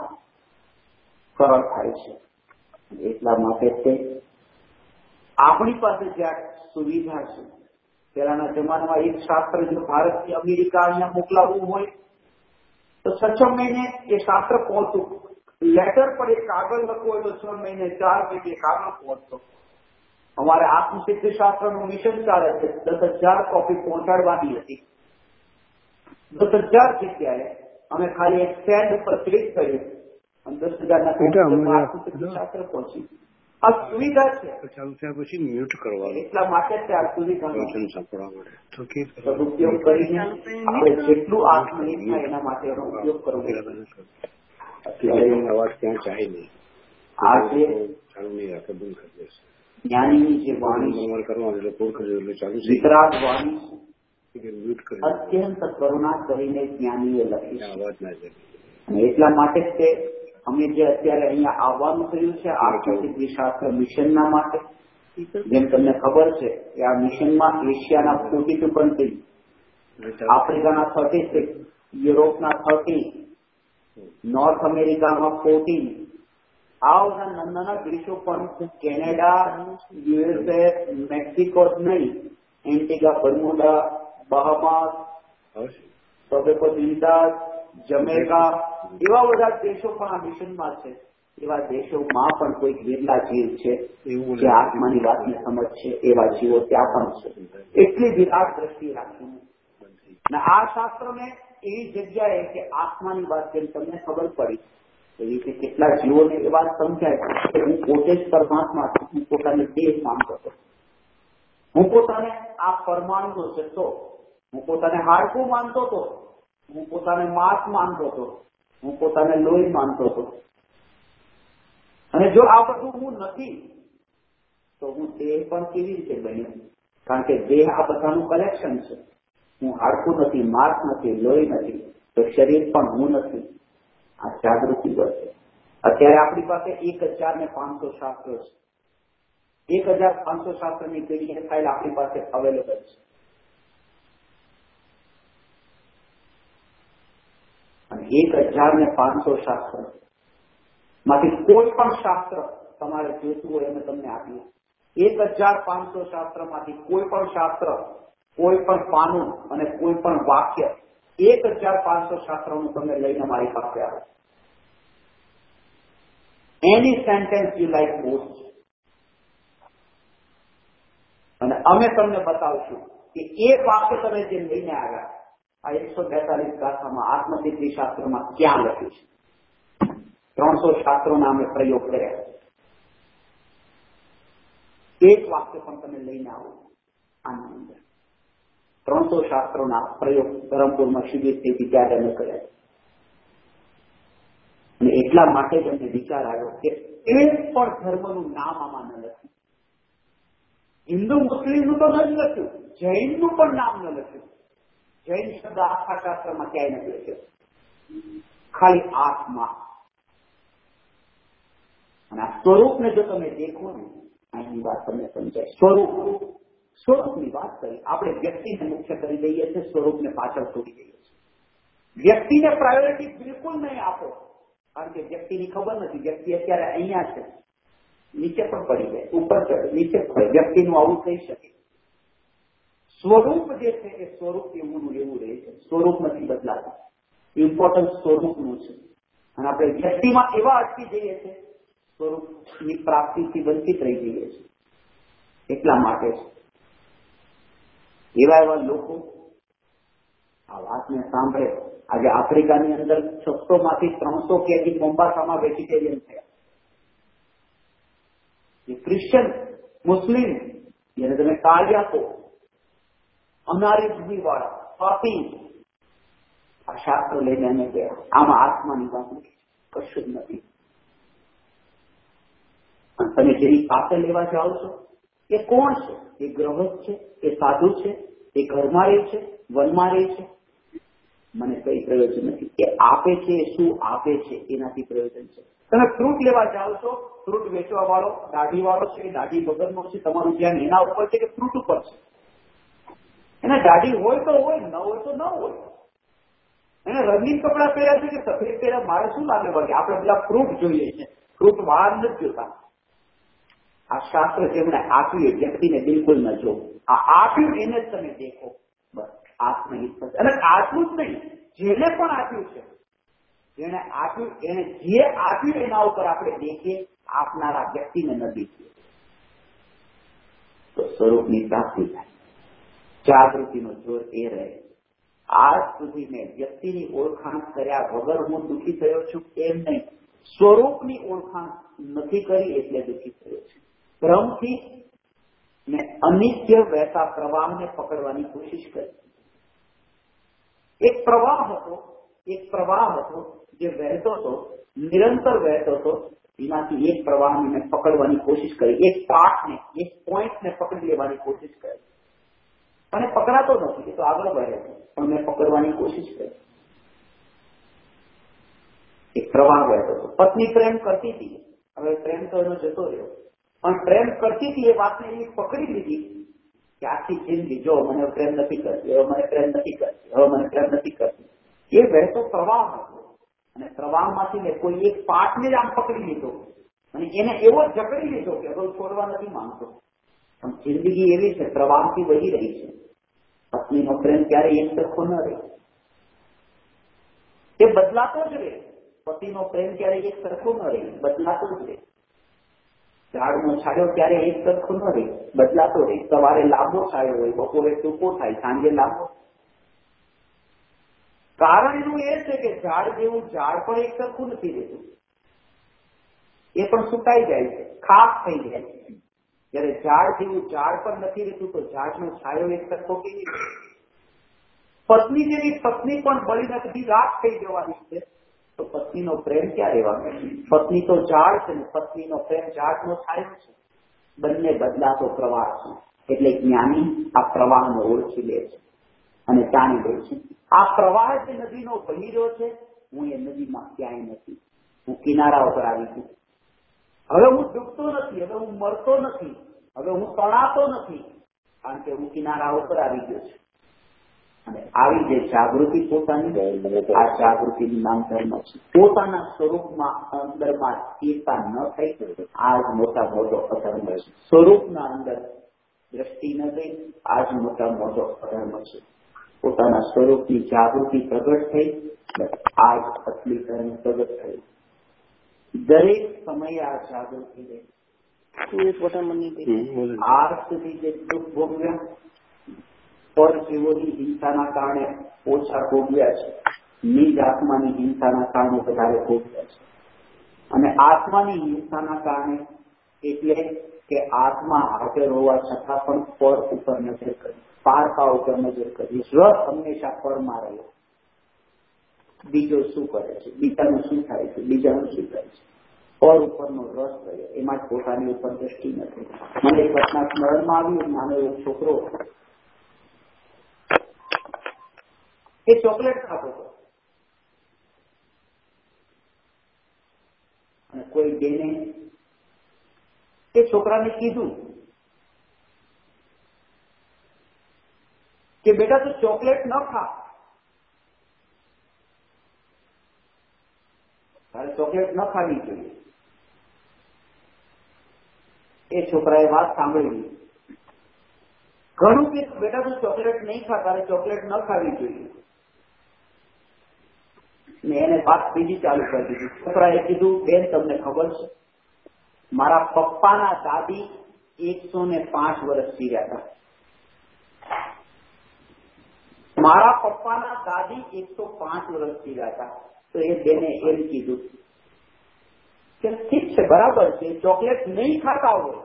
Speaker 1: સરળ થાય છે. એટલા માટે તે આપણી પાસે જ્યાં સુવિધા છે. પહેલાના જમાનામાં એક શાસ્ત્ર જો ભારતથી અમેરિકા અહીંયા મોકલાવવું હોય તો છ છ મહિને એ શાસ્ત્ર પહોંચતું. લેટર પર એક કાગળ લખવું હોય તો છ મહિને ચાર મહિને કાગળ પહોંચતો. અમારે આત્મસિદ્ધ શાસ્ત્રનું મિશન ચાલે છે, દસ હજાર કોપી પહોંચાડવાની હતી. દસ હજાર જગ્યાએ અમે ખાલી એક સ્ટેન્ડ ઉપર ક્લિક કર્યું અને દસ હજાર ના આત્મસિદ્ધ શાસ્ત્ર પહોંચ્યું. આ સુવિધા છે.
Speaker 2: ચાલુ થયા પછી મ્યુટ કરવાનું.
Speaker 1: એટલા માટે જ આ સુવિધા
Speaker 2: સાંભળવા મળે તો કે
Speaker 1: સદુપયોગ કરીને આપણે જેટલું આત્મનિર્ભર થાય એના માટે એનો ઉપયોગ કરવો.
Speaker 2: અત્યારે અવાજ ત્યાં જાય નહીં.
Speaker 1: આજે
Speaker 2: ચાલુ નહીં રાખે, બંધ કરી દેશે.
Speaker 1: જ્ઞાનીની જે વાણી
Speaker 2: કરવાનું એટલે પૂર કરજો એટલે ચાલુ છે.
Speaker 1: વિતરાગ વાણી
Speaker 2: મ્યુટ કરી
Speaker 1: અત્યંત કરુણા કરીને જ્ઞાનીએ લખી છે.
Speaker 2: અવાજ ના જાય.
Speaker 1: અને એટલા માટે જ તે અમે જે અત્યારે અહીંયા આવવાનું થયું છે આત્મસિદ્ધિ શાસ્ત્ર મિશનના માટે. જેમ તમને ખબર છે કે આ મિશનમાં એશિયાના ફોર્ટી ટુ કન્ટ્રી, આફ્રિકાના થર્ટી સિક્સ, યુરોપના થર્ટી, નોર્થ અમેરિકામાં ફોર્ટીન, આ બધા નાના નાના દેશો પણ કેનેડા, યુએસએ, મેક્સિકો જ નહીં, Antigua Bermuda, Bahamas, Tobago, Jamaica, એવા બધા દેશો પણ આ મિશનમાં છે. એવા દેશોમાં પણ કોઈક વિરલા જીવ છે જે આત્માની વાતને સમજ છે. એવા જીવો ત્યાં પણ છે. એટલી વિરાટ દ્રષ્ટિ રાખીને આ શાસ્ત્રને એવી જગ્યાએ કે આત્માની વાત જેમ તમને ખબર પડી એવી રીતે કેટલા જીવોને એ વાત સમજાય કે હું પોતે જ પરમાત્મા છું. હું પોતાને દેહ માનતો હતો, હું પોતાને આ પરમાણુનો જથ્થો, હું પોતાને હાડકું માનતો હતો, હું પોતાને માંસ માનતો હતો, હું પોતાને લોહી માનતો હતો. અને જો આ બધું હું નથી તો હું દેહ પણ કેવી રીતે બન્યો? કારણ કે દેહ આ બધાનું કલેક્શન છે. હું હાડકું નથી, માંસ નથી, લોહી નથી, તો શરીર પણ હું નથી. આ જાગૃતિ વધે. અત્યારે આપણી પાસે એક હજાર ને પાંચસો શાસ્ત્રો છે. એક હજાર પાંચસો શાસ્ત્રની પીડીએફ ફાઇલ આપણી પાસે અવેલેબલ છે. અને એક હજાર ને પાંચસો શાસ્ત્ર માંથી કોઈ પણ શાસ્ત્ર તમારે જોઈતું હોય અમે તમને આપીએ. એક હજાર પાંચસો શાસ્ત્ર માંથી કોઈ પણ શાસ્ત્ર કોઈ પણ પાનું અને કોઈ પણ વાક્ય એક હજાર પાંચસો શાસ્ત્રોનું તમે લઈને મારી પાસે આવો. Any sentence you like most, અને અમે તમને બતાવશું કે એ વાક્ય તમે જે લઈને આવ્યા આ એકસો બેતાલીસ ગાથામાં આત્મસિદ્ધિ શાસ્ત્રમાં ક્યાં લખ્યું છે. ત્રણસો શાસ્ત્રોના અમે પ્રયોગ કર્યા. એક વાક્ય પણ તમે લઈને આવો આની અંદર. ત્રણસો શાસ્ત્રોના પ્રયોગ ધરમપુરમાં શિબિર થઈ ત્યારે અમે કર્યા. અને એટલા માટે જ અમને વિચાર આવ્યો કે એક પણ ધર્મનું નામ આમાં ન લખ્યું. હિન્દુ મુસ્લિમનું તો નથી લખ્યું, જૈનનું પણ નામ ન લખ્યું. જૈન શબ્દ આખા શાસ્ત્રમાં ક્યાંય નથી લખ્યો, ખાલી આત્મા. અને આ સ્વરૂપને જો તમે દેખો ને, અહીંની વાત તમને સમજાય. સ્વરૂપ સ્વરૂપની વાત કરી. આપણે વ્યક્તિને મુખ્ય કરી દઈએ છીએ, સ્વરૂપને પાછળ છોડી દઈએ છીએ. વ્યક્તિને પ્રાયોરિટી બિલકુલ નહીં આપો, કારણ કે વ્યક્તિની ખબર નથી. વ્યક્તિ અત્યારે અહીંયા છે, નીચે પણ પડી જાય, ઉપર ચડે, નીચે પડે. વ્યક્તિનું આવું થઈ શકે. સ્વરૂપ જે છે એ સ્વરૂપ એવું એવું રહે છે, સ્વરૂપ નથી બદલાતું. ઇમ્પોર્ટન્સ સ્વરૂપનું છે. અને આપણે વ્યક્તિમાં એવા અટકી જઈએ છીએ, સ્વરૂપની પ્રાપ્તિથી વંચિત રહી જઈએ છીએ. એટલા માટે એવા એવા લોકો આ વાતને સાંભળે. આજે આફ્રિકાની અંદર છસો માંથી ત્રણસો કેજી મોમ્બાસામાં વેજીટેરિયન થયા. જે ક્રિશ્ચન મુસ્લિમ જેને તમે કાળી આપો, અનારી વાળા પાપી, આ શાસ્ત્ર લઈને અમે ગયા. આમાં આત્માની વાત નથી, કશું જ નથી. તમે જેની પાસે લેવા જાઓ છો એ કોણ છે? એ ગ્રહસ્થ છે, એ સાધુ છે, એ ઘરમાં રહે છે, વનમાં રહે છે? મને કઈ પ્રયોજન નથી. એ આપે છે, શું આપે છે એનાથી પ્રયોજન છે. તમે ફ્રૂટ લેવા જાઓ છો, ફ્રૂટ વેચવા વાળો દાઢી વાળો છે, દાઢી વગરનો છે, તમારું ધ્યાન એના ઉપર છે કે ફ્રૂટ ઉપર છે? એને દાઢી હોય તો હોય, ન હોય તો ન હોય. એને રંગીન કપડા પહેર્યા છે કે સફેદ પહેર્યા, મારે શું લાગે વળગે? આપણે પેલા ફ્રૂટ જોઈએ છે, ફ્રૂટ બહાર નથી જોતા. આ શાસ્ત્ર જેમણે આપ્યું એ વ્યક્તિને બિલકુલ ન જોવું. આ આપ્યું એને જ તમે દેખો, બસ આત્મહિત થશે. અને આટલું જ નહીં, જેને પણ આપ્યું છે, જેને આપ્યું એને જે આપ્યું એના ઉપર આપણે દેખીએ, આપનારા વ્યક્તિને ન દેખીએ, તો સ્વરૂપની પ્રાપ્તિ થાય. જાગૃતિનો જોર એ રહે. આજ સુધી મેં વ્યક્તિની ઓળખાણ કર્યા વગર હું દુઃખી થયો છું એમ નહીં, સ્વરૂપની ઓળખાણ નથી કરી એટલે દુઃખી થયો છું. ભ્રમથી મેં અનિત્ય વહેતા પ્રવાહને પકડવાની કોશિશ કરી. એક પ્રવાહ હતો, એક પ્રવાહ હતો જે વહેતો હતો, નિરંતર વહેતો હતો. એમાંથી એક પ્રવાહને મેં પકડવાની કોશિશ કરી, એક પાઠને, એક પોઈન્ટને પકડી લેવાની કોશિશ કરી. અને પકડાતો નથી, એ તો આગળ વધે છે, પણ મેં પકડવાની કોશિશ કરી. એક પ્રવાહ વહેતો હતો. પત્ની પ્રેમ કરતી હતી, હવે પ્રેમ તો એનો જતો રહ્યો, પણ પ્રેમ કરતી હતી એ વાતને એ પકડી લીધી કે આખી જિંદગી જો મને પ્રેમ નથી કરતી, હવે મને પ્રેમ નથી કરતી, હવે મને પ્રેમ નથી કરતી. એ વહેતો પ્રવાહ હતો, અને પ્રવાહમાંથી મેં કોઈ એક પાઠને જ આમ પકડી લીધો અને એને એવો જકડી લીધો કે હવે છોડવા નથી માંગતો. પણ જિંદગી એવી છે, પ્રવાહથી વહી રહી છે. પત્નીનો પ્રેમ ક્યારેય એક સરખો ન રહે, એ બદલાતો જ રહે. પતિનો પ્રેમ ક્યારેય એક સરખો ન રહે, બદલાતો જ રહે. ઝાડનો છાંયો ક્યારે એક સરખો ન રહે, બદલાતો રહે. સવારે લાંબો છાંયો હોય, બપોરે ટૂંકો થાય, સાંજે લાંબો. કારણ એનું એ છે કે ઝાડ જેવું ઝાડ પણ એક સરખું નથી રહેતું, એ પણ સુકાઈ જાય છે, ખાસ થઈ જાય છે. જયારે ઝાડ જેવું ઝાડ પણ નથી રહેતું તો ઝાડનો છાંયો એક સરખો કેવી રીતે? પત્ની જેવી પત્ની પણ બળી નથી, રાખ થઈ જવાની છે, તો પત્નીનો પ્રેમ ક્યાં રહેવાનો? પત્ની તો ઝાડ છે ને પત્નીનો પ્રેમ ઝાડનો છાંયો છે. બંને બદલાતો પ્રવાહ છે. એટલે જ્ઞાની આ પ્રવાહને ઓળખી લે છે અને જાણી લે છે. આ પ્રવાહ જે નદીનો વહી રહ્યો છે, હું એ નદીમાં ક્યાંય નથી, હું કિનારા ઉપર આવી છું. હવે હું ડૂબતો નથી, હવે હું મરતો નથી, હવે હું તણાતો નથી, કારણ કે હું કિનારા ઉપર આવી ગયો છું. અને આવી જે જાગૃતિ પોતાની, આ જાગૃતિનું નામ ધર્મ છે. પોતાના સ્વરૂપમાં અંદરમાં સ્થિરતા ન થઈ, આ જ મોટા મોટો અધર્મ છે. સ્વરૂપના અંદર દ્રષ્ટિ ન થઈ. આજ મોટા મોટો ધર્મ છે. પોતાના સ્વરૂપની જાગૃતિ પ્રગટ થઈ. આજ અસલી ધર્મ પ્રગટ થયું. દરેક સમયે આ જાગૃતિ રહે. આજ સુધી જે દુઃખ ભોગવ્યા, પર જીવોની હિંસાના કારણે ઓછા ભોગવ્યા છે. નિજ આત્માની હિંસાના કારણે વધારે ભોગવ્યા છે. અને આત્માની હિંસાના કારણે એટલે કે આત્મા હાજર હોવા છતાં પણ પર ઉપર નજર કરી, પારકા ઉપર નજર કરી. રસ હંમેશા પરમાં રહ્યો. બીજો શું કરે છે, બીજાનું શું થાય છે, બીજાનું શું થાય છે, પર ઉપરનો રસ રહ્યો. એમાં જ પોતાની ઉપર દ્રષ્ટિ નથી. મને એક ઘટના સ્મરણમાં આવ્યું. નાનો એવો છોકરો એ ચોકલેટ ખાતો હતો અને કોઈ બેને એ છોકરાને કીધું કે બેટા તું ચોકલેટ ન ખા, તારે ચોકલેટ ન ખાવી જોઈએ. એ છોકરાએ વાત સાંભળી. ઘણું કીધું બેટા તું ચોકલેટ નહીં ખા, તારે ચોકલેટ ન ખાવી જોઈએ. ને એને વાત બીજી ચાલુ કરી દીધી. છોકરાએ કીધું બેન તમને ખબર છે મારા પપ્પાના દાદી એકસો ને પાંચ વર્ષ જીવ્યા હતા. મારા પપ્પાના દાદી એકસો પાંચ વર્ષ જીવ્યા હતા. તો એ બેને એમ કીધું કે ઠીક છે, બરાબર છે, ચોકલેટ નહીં ખાતા હોય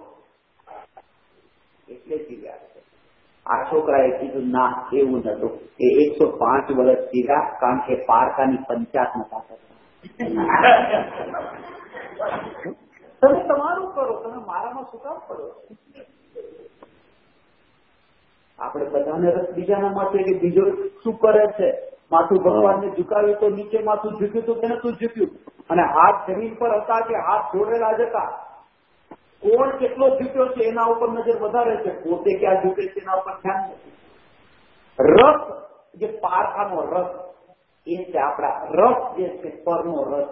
Speaker 1: એટલે જીવ્યા છે. આ છોકરાએ કીધું ના, એવું નતું. એ એકસો પાંચ વર્ષ જીવ્યા કારણ કે પારકાની પંચાયત નતા કરતા. તમે તમારું કરો, તમે મારામાં શું કામ કરો? આપણે બધાને રસ બીજાના માટે કે બીજો શું કરે છે. માથું ભગવાનને ઝુકાવ્યું તો નીચે માથું ઝૂક્યું તો તેને તું ઝૂક્યું, અને હાથ જમીન પર હતા કે હાથ જોડેલા જ હતા. કોણ કેટલો ઝૂક્યો છે એના ઉપર નજર વધારે છે, પોતે ક્યાં ઝૂકે છે એના ઉપર ધ્યાન નથી. રસ જે પારખાનો રસ એ છે આપણા રસ જે છે પરનો રસ.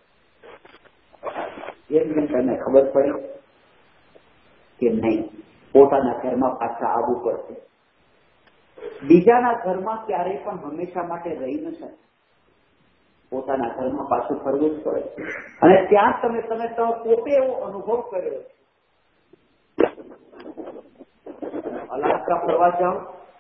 Speaker 1: એમ તમને ખબર પડે કે નહીં, પોતાના ઘરમાં પાછા આવવું પડશે. બીજાના ઘરમાં ક્યારેય પણ હંમેશા માટે રહી ન શકે. પોતાના ઘરમાં પાછું ફરવું જ પડે. અને ત્યાં તમે તમે પોતે એવો અનુભવ કર્યો. અલાસ્કા ફરવા જાઓ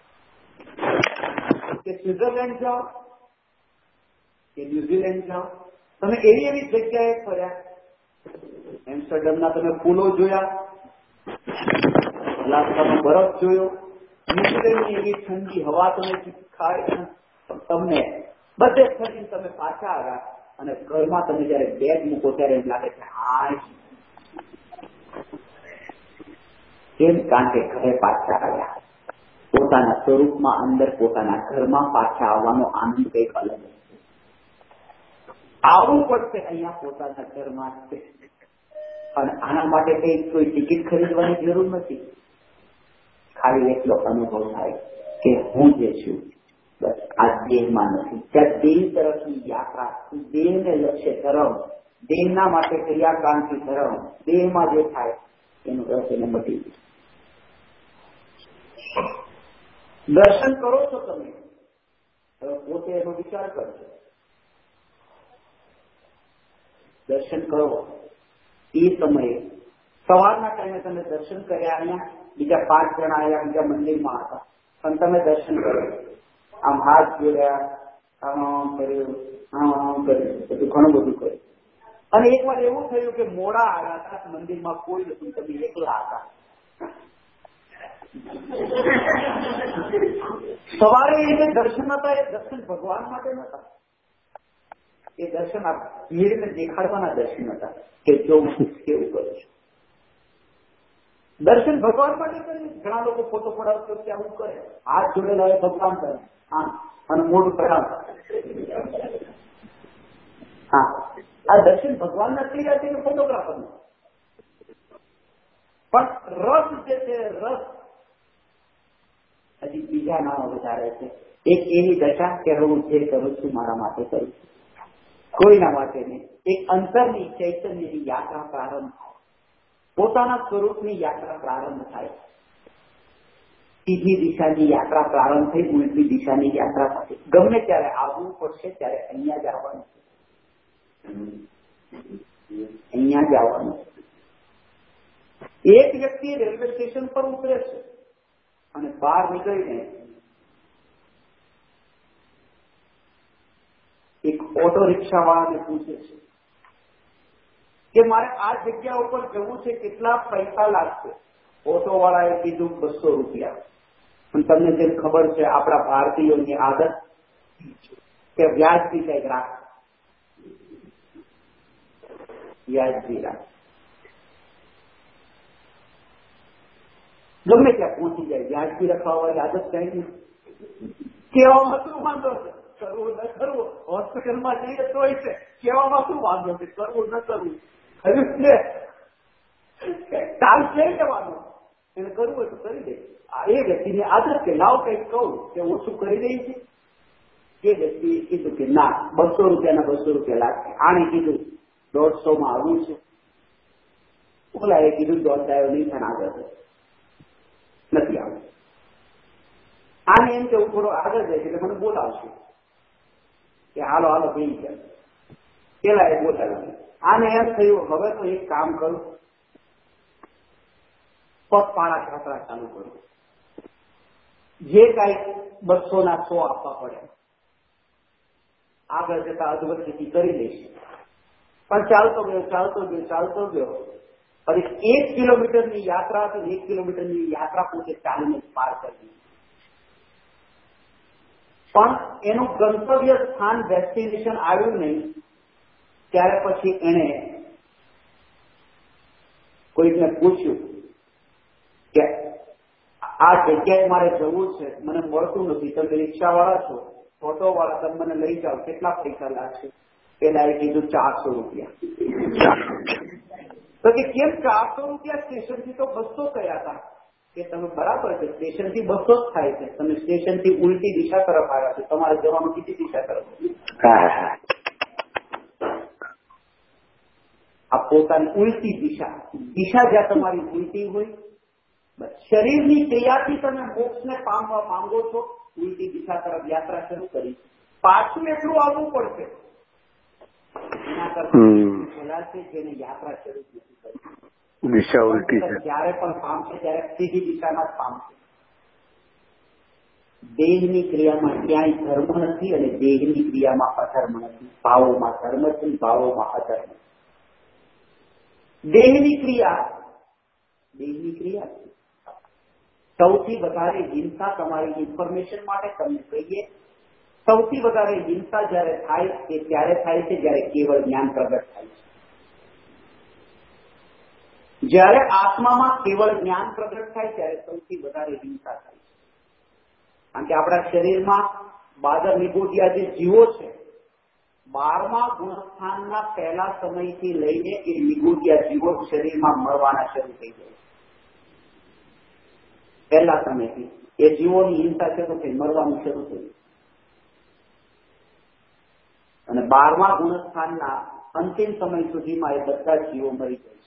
Speaker 1: કે સ્વિટ્ઝરલેન્ડ જાઓ કે ન્યુઝીલેન્ડ જાઓ, તમે એવી એવી જગ્યાએ ફર્યા. એમ્સ્ટરડમના તમે પુલો જોયા, અલાસ્કાનો બરફ જોયો, ન્યુઝીલેન્ડની એવી ઠંડી હવા તમે ખાઈ. તમને બધે ફરીને તમે પાછા આવ્યા અને ઘરમાં તમે જયારે બેગ મૂકો ત્યારે એમ લાગે છે હા કેમ, કારણ કે ઘરે પાછા આવ્યા. પોતાના સ્વરૂપમાં અંદર પોતાના ઘરમાં પાછા આવવાનો આનંદ કંઈક અલગ છે. આવવું પડશે અહીંયા પોતાના ઘરમાં જ. અને આના માટે કઈ કોઈ ટિકિટ ખરીદવાની જરૂર નથી. ખાલી એટલો અનુભવ થાય કે હું જે છું બસ આ દેહમાં નથી. ત્યાં દેહ તરફની યાત્રા, દેહને લક્ષ્ય ધર્મ, દેહના માટે ક્રિયાકાંક્ષી ધર્મ, દેહમાં જે થાય એનું રસ એને મટી ગયું. દર્શન કરો છો તમે, પોતે એનો વિચાર કરજો. દર્શન કરો એ સમયે સવારના ટાઈમે તમે દર્શન કર્યા, અહીંયા બીજા પાંચ જણા આવ્યા, બીજા મંદિરમાં હતા, પણ તમે દર્શન કર્યું, આમ હાથ જોડ્યા, આમ કર્યું, આમ કર્યું, બધું ઘણું બધું કર્યું. અને એક વાર એવું થયું કે મોડા આવ્યા હતા, મંદિરમાં કોઈ નથી, તમે એકલા હતા. સવારે એ જે દર્શન હતા એ દર્શન ભગવાન માટે નતા. એ દર્શન આ ભીડને દેખાડવાના દર્શન હતા કે જો હું કેવું કરું છું. દર્શન ભગવાન માટે કર્યું. ઘણા લોકો ફોટો પડાવતો કે આવું કરે, હાથ જોડેલા હોય ભગવાન કરે, હા, અને મોઢું પડાવ. હા, આ દર્શન ભગવાન ના થઈ રહ્યા છે કે ફોટોગ્રાફર નો? પણ રસ જે છે, રસ હજી બીજા નામ વધારે છે. એક એવી દશા કે હું જે કરું છું મારા માટે કરું છું, કોઈના માટે નહીં. એક અંતરની ચૈતન્યની યાત્રા પ્રારંભ થાય, પોતાના સ્વરૂપની યાત્રા પ્રારંભ થાય. સીધી દિશાની યાત્રા પ્રારંભ થઈ, ઉલટી દિશાની યાત્રા થતી. ગમે ત્યારે આવવું પડશે ત્યારે અહીંયા જ આવવાનું છે, અહીંયા જ આવવાનું. એક વ્યક્તિ રેલવે સ્ટેશન પર ઉતરે છે અને બહાર નીકળીને એક ઓટો રિક્ષા વાળાને પૂછે છે કે મારે આ જગ્યા ઉપર જવું છે, કેટલા પૈસા લાગશે? ઓટો વાળાએ કીધું બસો રૂપિયા. પણ તમને જેમ ખબર છે આપણા ભારતીયોની આદત કે વ્યાજબી કંઈક રાખ, વ્યાજબી રાખ, ગમે ત્યાં પહોંચી જાય વ્યાજબી રખાવવાની આદત કઈ નહીં. કેવામાં શું વાંધો છે? કરવું ન કરવું, હોસ્પિટલમાં જઈએ તોય છે કેવામાં શું વાંધો છે? કરવું ન કરવું ખરું છે, કામ છે લેવાનું, એને કરવું હોય તો કરી દે. એ વ્યક્તિની આદત કે લાવ કંઈક કહું કે ઓછું કરી દઈ છે. એ વ્યક્તિએ કીધું કે ના, બસો રૂપિયાના બસો રૂપિયા લાગશે. આણે કીધું દોઢસો માં આવવું છે. ઓલા એ કીધું દોઢ આવ્યો નહીં પણ આગળ નથી આવું. આને એમ કે હું થોડો આગળ જઈશ એટલે મને બોલાવશે કે હાલો હાલો બે ગયા. પેલા એ બોલાવ્યું. આને એમ થયું હવે તો એક કામ કરું, પગપાળા યાત્રા ચાલુ કરું, જે કઈ બસો ના સો આપવા પડે આગળ જતા અધવચ્ચેથી કરી દઈશ. પણ ચાલતો ગયો ચાલતો ગયો ચાલતો ગયો અને એક કિલોમીટરની યાત્રા હતી, એક કિલોમીટરની યાત્રા પોતે ચાલીને પાર કરી. પણ એનું ગંતવ્ય સ્થાન ડેસ્ટિનેશન આવ્યું નહીં. ત્યારે પછી એને કોઈકને પૂછ્યું કે આ જગ્યાએ મારે જવું છે, મને મળતું નથી, તમે રિક્ષા વાળા છો, ઓટો વાળા, તમે મને લઈ જાઓ, કેટલા પૈસા લાગશે? પેલા એ કીધું ચારસો રૂપિયા. તો કે કેમ ચારસો રૂપિયા? સ્ટેશન થી તો બસો થયા હતા. કે તમે બરાબર છે, સ્ટેશન થી બસો જ થાય છે, તમે સ્ટેશન થી ઉલટી દિશા તરફ આવ્યા છે, તમારે જવાનું બીજી દિશા તરફ. આ પોતાની ઉલટી દિશા, દિશા જ્યાં તમારી ઉલટી હોય, બસ શરીરની ક્રિયાથી તમે મોક્ષને પામવા માંગો છો, ઉલટી દિશા તરફ યાત્રા શરૂ કરી. પાછું એટલું આવવું પડશે એના કરતા છે જેને યાત્રા શરૂ નથી કરી, દિશા ઉલટી છે. જ્યારે પણ પામશે ત્યારે સીધી દિશામાં જ પામશે. દેહની ક્રિયામાં ક્યાંય ધર્મ નથી અને દેહની ક્રિયામાં અધર્મ નથી. ભાવોમાં ધર્મ છે, ભાવોમાં અધર્મ. દેહની ક્રિયા દેહની ક્રિયા સૌથી વધારે હિંસા, તમારી ઇન્ફોર્મેશન માટે તમને કહીએ, સૌથી વધારે હિંસા જયારે થાય એ ત્યારે થાય છે જ્યારે કેવળ જ્ઞાન પ્રગટ થાય છે. જ્યારે આત્મામાં કેવળ જ્ઞાન પ્રગટ થાય ત્યારે સૌથી વધારે હિંસા થાય છે. કારણ કે આપણા શરીરમાં બાદર નિગોટિયા જે જીવો છે, બારમા ગુણસ્થાનના પહેલા સમયથી લઈને એ નિગોટિયા જીવો શરીરમાં મળવાના શરૂ થઈ જાય. પહેલા સમયથી એ જીવોની હિંસા શરૂ થઈ, મળવાનું શરૂ થયું. અને બારમા ગુણસ્થાનના અંતિમ સમય સુધીમાં એ બધા જીવો મરી જાય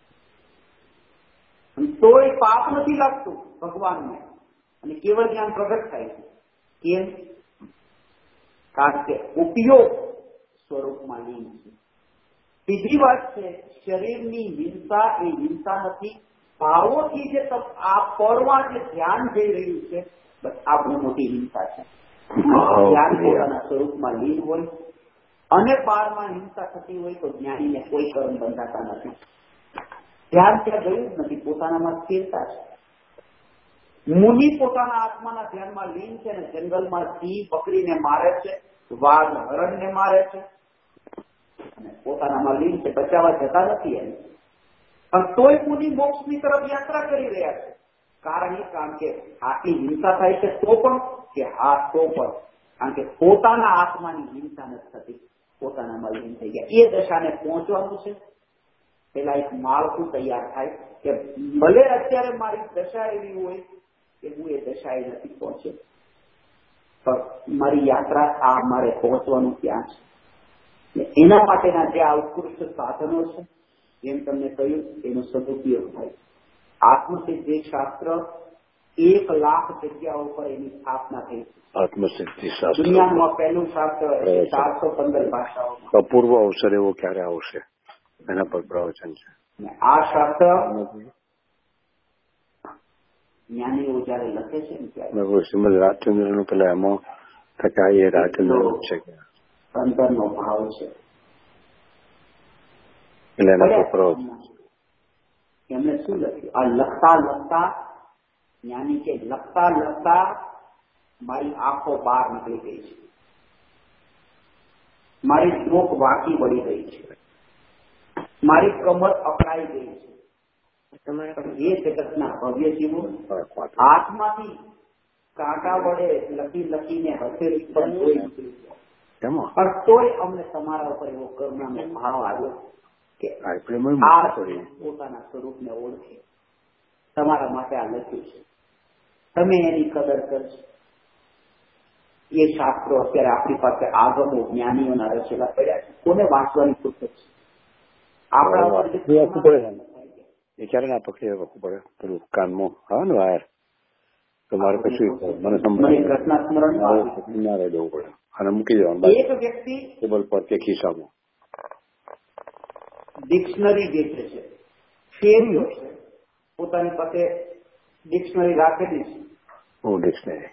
Speaker 1: છે. તોય પાપ નથી લાગતું ભગવાનને અને કેવળ જ્ઞાન પ્રગટ થાય છે. કેમ? કારણ કે ઉપયોગ સ્વરૂપમાં લીન છે. બીજી વાત છે, શરીરની હિંસા એ હિંસા નથી, ભાવોથી જે આ પરવા જે ધ્યાન જઈ રહ્યું છે, બસ આ બહુ મોટી હિંસા છે. ધ્યાન પોતાના સ્વરૂપમાં લીન હોય અને બારમાં હિંસા થતી હોય તો જ્ઞાનીને કોઈ કર્મ બંધાતા નથી. ધ્યાન ત્યાં ગયું જ નથી, પોતાનામાં સ્થિરતા છે. મુનિ પોતાના આત્માના ધ્યાનમાં લીન છે અને જંગલમાં સિંહ બકરીને મારે છે, વાઘ હરણને મારે છે અને પોતાનામાં લીન છે, બચાવવા જતા નથી એને. પણ તોય મુનિ મોક્ષની તરફ યાત્રા કરી રહ્યા છે. કારણ એ કારણ કે આટલી હિંસા થાય છે તો પણ કે હા તો પણ કારણ કે પોતાના આત્માની હિંસા નથી થતી, પોતાનામાં લીન થઈ ગયા. એ દશાને પહોંચવાનું છે. પેલા એક માળખું તૈયાર થાય કે ભલે અત્યારે મારી દશા એવી હોય કે હું એ દશાએ નથી પહોંચ્યો, પણ મારી યાત્રા આ મારે પહોંચવાનું ત્યાં છે. એના માટેના જે આ ઉત્કૃષ્ટ સાધનો છે, જેમ તમને કહ્યું, એનો સદુપયોગ થાય. આત્મસિદ્ધિ શાસ્ત્ર એક લાખ જગ્યાઓ પર એની સ્થાપના થઈ.
Speaker 2: આત્મસિદ્ધિ શાસ્ત્ર
Speaker 1: દુનિયામાં પહેલું શાસ્ત્ર ચારસો પંદર ભાષાઓમાં.
Speaker 2: અપૂર્વ અવસર એવો ક્યારે આવશે એના પર પ્રવચન છે.
Speaker 1: આ શાસ્ત્ર જ્ઞાનીઓ જયારે લખે છે ને ત્યારે
Speaker 2: શ્રીમદ રાજચંદ્ર નું પેલા એમાં ટકા એ રાજચંદ્ર છે કે
Speaker 1: અંતરનો ભાવ છે.
Speaker 2: એટલે એના પર પ્રવચન
Speaker 1: એમણે શું લખ્યું? આ લખતા લખતા જ્ઞાની કે લખતા લખતા મારી આંખો બહાર નીકળી ગઈ છે, મારી ચોક વાંકી વળી ગઈ છે, મારી કમર અકળાઈ ગઈ છે. એ જગતના ભવ્ય જીવો હાથમાંથી કાંટા વડે લખી લખીને હથેળી પર ધોઈ નીકળી ગયા. પણ તોય અમને તમારા ઉપર એવો કરુણાનો ભાવ આવ્યો કે આ પોતાના સ્વરૂપને ઓળખે, તમારા માટે આ લખ્યું છે, તમે એની કદર કરશો. એ શાસ્ત્રો અત્યારે આપણી પાસે આગમો જ્ઞાનીઓના રચેલા પડ્યા છે. કોને વાંચવાની ફુરસત છે? આપણા
Speaker 2: એ ક્યારે ના પકડી રાખવું પડે પેલું કાનમાં હા ને વાયર તમારે પછી મને
Speaker 1: ઘટના સ્મરણ
Speaker 2: ના રહી દેવું પડે અને મૂકી દેવાનું
Speaker 1: એક વ્યક્તિ
Speaker 2: ટેબલ પર કે ખિસ્સામાં
Speaker 1: ડિક્શનરી વેચે છે, ફેરીઓ છે, પોતાની પાસે ડિક્શનરી રાખેલી છે.
Speaker 2: ઓ ડિક્શનરી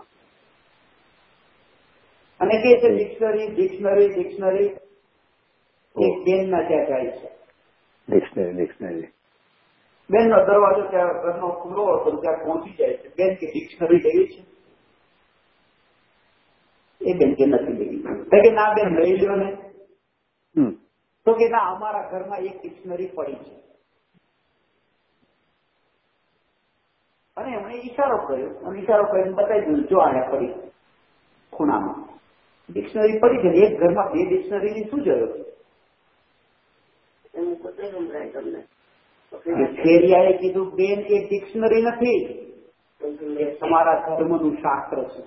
Speaker 1: અને કે છે ડિક્શનરી ડિક્શનરી ડિક્શનરી એક બેન ના ત્યાં જાય છે.
Speaker 2: ડિક્શનરી ડિક્શનરી
Speaker 1: બેન નો દરવાજો ત્યાં ઘરનો ખુલ્લો હતો ત્યાં પહોંચી જાય છે. બેન કે ડિક્શનરી લેવી છે? એ બેન કે નથી લેવી. કે ના બેન લઈ લ્યો ને. તો કે ના અમારા ઘરમાં એક ડિક્શનરી પડી છે. અને એમણે ઈશારો કર્યો અને ઈશારો કરીને બતાવી દીધું જો આને પડી ખૂણામાં ડિક્શનરી પડી છે. એક ઘરમાં બે ડિક્શનરીની શું જરૂર? ફેરિયાએ કીધું બેન એ ડિક્શનરી નથી, એ તમારા ધર્મનું શાસ્ત્ર છે.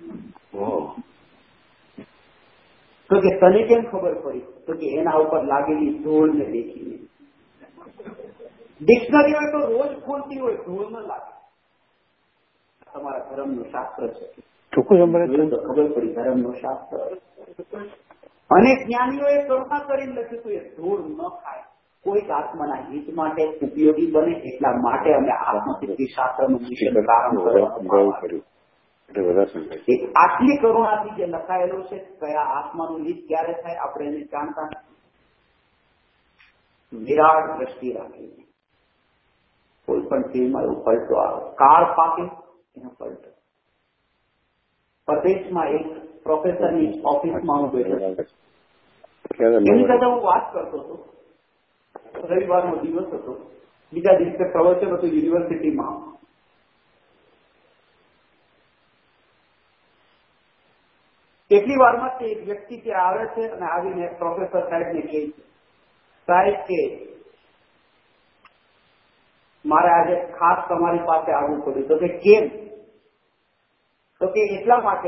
Speaker 1: તો કે તને કેમ ખબર પડી? તો કે એના ઉપર લાગેલી ધૂળને દેખીને. ડિક્શનરી હોય તો રોજ ખોલતી હોય, ધૂળ ન લાગે. તમારા ધર્મનું શાસ્ત્ર છે. ખબર પડી ધર્મનું શાસ્ત્ર. અને જ્ઞાનીઓએ કરુણા કરીને લખ્યું હતું એ ધૂળ ન ખાય, કોઈક આત્માના હિત માટે ઉપયોગી બને એટલા માટે અમે આત્મસિદ્ધિ શાસ્ત્રનું મિશન પ્રારંભ કર્યું. આટલી કરુણાથી જે લખાયેલું છે, કયા આત્માનું હિત ક્યારે થાય આપણે એને જાણતા વિરાટ દ્રષ્ટિ રાખીને કોઈ પણ ચીજમાં એવું પલટો આવે, કાળ પાકે એનો પલટો. પરદેશમાં એક પ્રોફેસરની ઓફિસમાં હું બેઠો એની સાથે હું વાત કરતો હતો. રવિવારનો દિવસ હતો, બીજા દિવસે પ્રવચન હતું યુનિવર્સિટીમાં. એટલી વારમાં તે એક વ્યક્તિ ત્યાં આવે છે અને આવીને પ્રોફેસર સાહેબને કહે છે, સાહેબ કે મારે આજે ખાસ તમારી પાસે આવવું પડ્યું. તો કે કેમ? તો કે એટલા માટે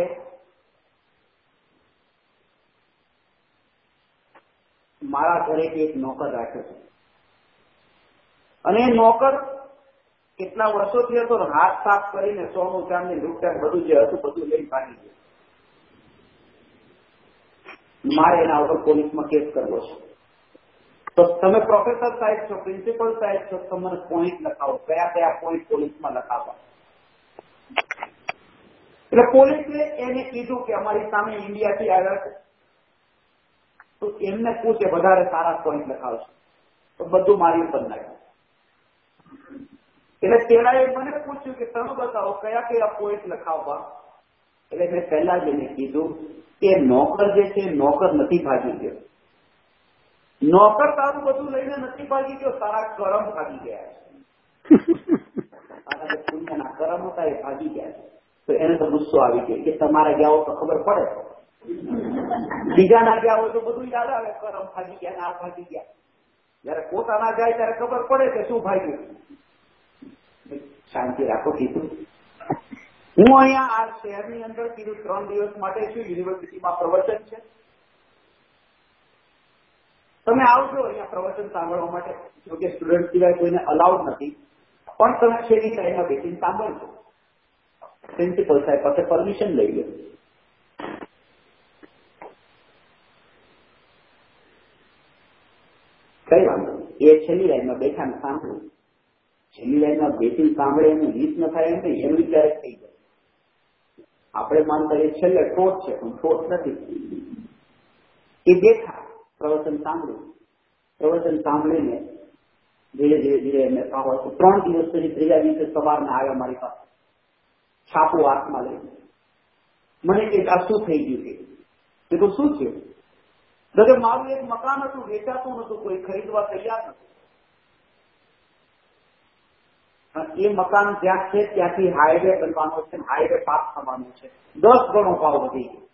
Speaker 1: મારા ઘરે એક નોકર રાખ્યો છે અને એ નોકર કેટલા વર્ષોથી હતો, હાથ સાફ કરીને સોનું ચાંદી લૂંટાણ બધું જે હતું બધું લઈ ભાગી ગયું. મારે એના ઉપર પોલીસમાં કેસ કરવો છે. તો તમે પ્રોફેસર સાહેબ છો, પ્રિન્સિપલ સાહેબ છો, તો મને પોઈન્ટ લખાવો, કયા કયા પોઈન્ટ પોલીસમાં લખાવવા. એટલે પોલીસે એને કીધું કે અમારી સામે ઇન્ડિયાથી આવ્યા છે, તો એમને પૂછે વધારે સારા પોઈન્ટ લખાવશે તો બધું મારી ઉપર નાખ્યું. એટલે પેલા એ મને પૂછ્યું કે તમે બતાવો કયા કયા પોઈન્ટ લખાવવા. એટલે મેં પહેલા જ એને કીધું કે નોકર જે છે નોકર નથી ભાગી ગયો, નોકર તારું બધું લઈને નથી ભાગી ગયો, તારા કરમ ભાગી ગયા છે. પુણ્યના કરમ હતા એ ભાગી ગયા છે. તો એને તો ગુસ્સો આવી ગયો કે તમારા ગયા હોય તો ખબર પડે, બીજાના ગયા હોય તો બધું યાદ આવે, કરમ ભાગી ગયા, ના ભાગી ગયા. જયારે પોતાના જાય ત્યારે ખબર પડે કે શું ભાગ્યું. શાંતિ રાખો કીધું. હું અહીંયા આ શહેરની અંદર કીધું ત્રણ દિવસ માટે છું, યુનિવર્સિટીમાં પ્રવચન છે, તમે આવજો અહીંયા પ્રવચન સાંભળવા માટે. જોકે સ્ટુડન્ટ સિવાય કોઈને અલાઉડ નથી, પણ તમે છેલ્લી લાઈનમાં બેસીને સાંભળજો. પ્રિન્સિપલ સાહેબ પાસે પરમિશન લઈ લો. કઈ વાંધો એ છેલ્લી લાઈનમાં બેઠા ને સાંભળ્યું. છેલ્લી લાઈનમાં બેસીને સાંભળે એનું હિત ન થાય એમ નહીં, એનું ક્યારેક થઈ જાય. આપણે માનતા એ છેલ્લે ઠોઠ છે પણ ઠોઠ નથી. એ બેઠા પ્રવચન સાંભળ્યું. પ્રવચન સાંભળીને ધીરે ધીરે ધીરે એમને ત્રણ દિવસ સુધી ત્રીજા દિવસે સવારના આવ્યા મારી પાસે છાપું હાથમાં લઈને. મને કે આ શું થઈ ગયું છે? એ તો શું થયું? કે મારું એક મકાન હતું, વેચાતું નતું, કોઈ ખરીદવા તૈયાર નતું. એ મકાન જ્યાં છે ત્યાંથી હાઈવે બનવાનો છે, હાઈવે પાસ થવાનું છે, દસ ગણો ભાવ વધી ગયો.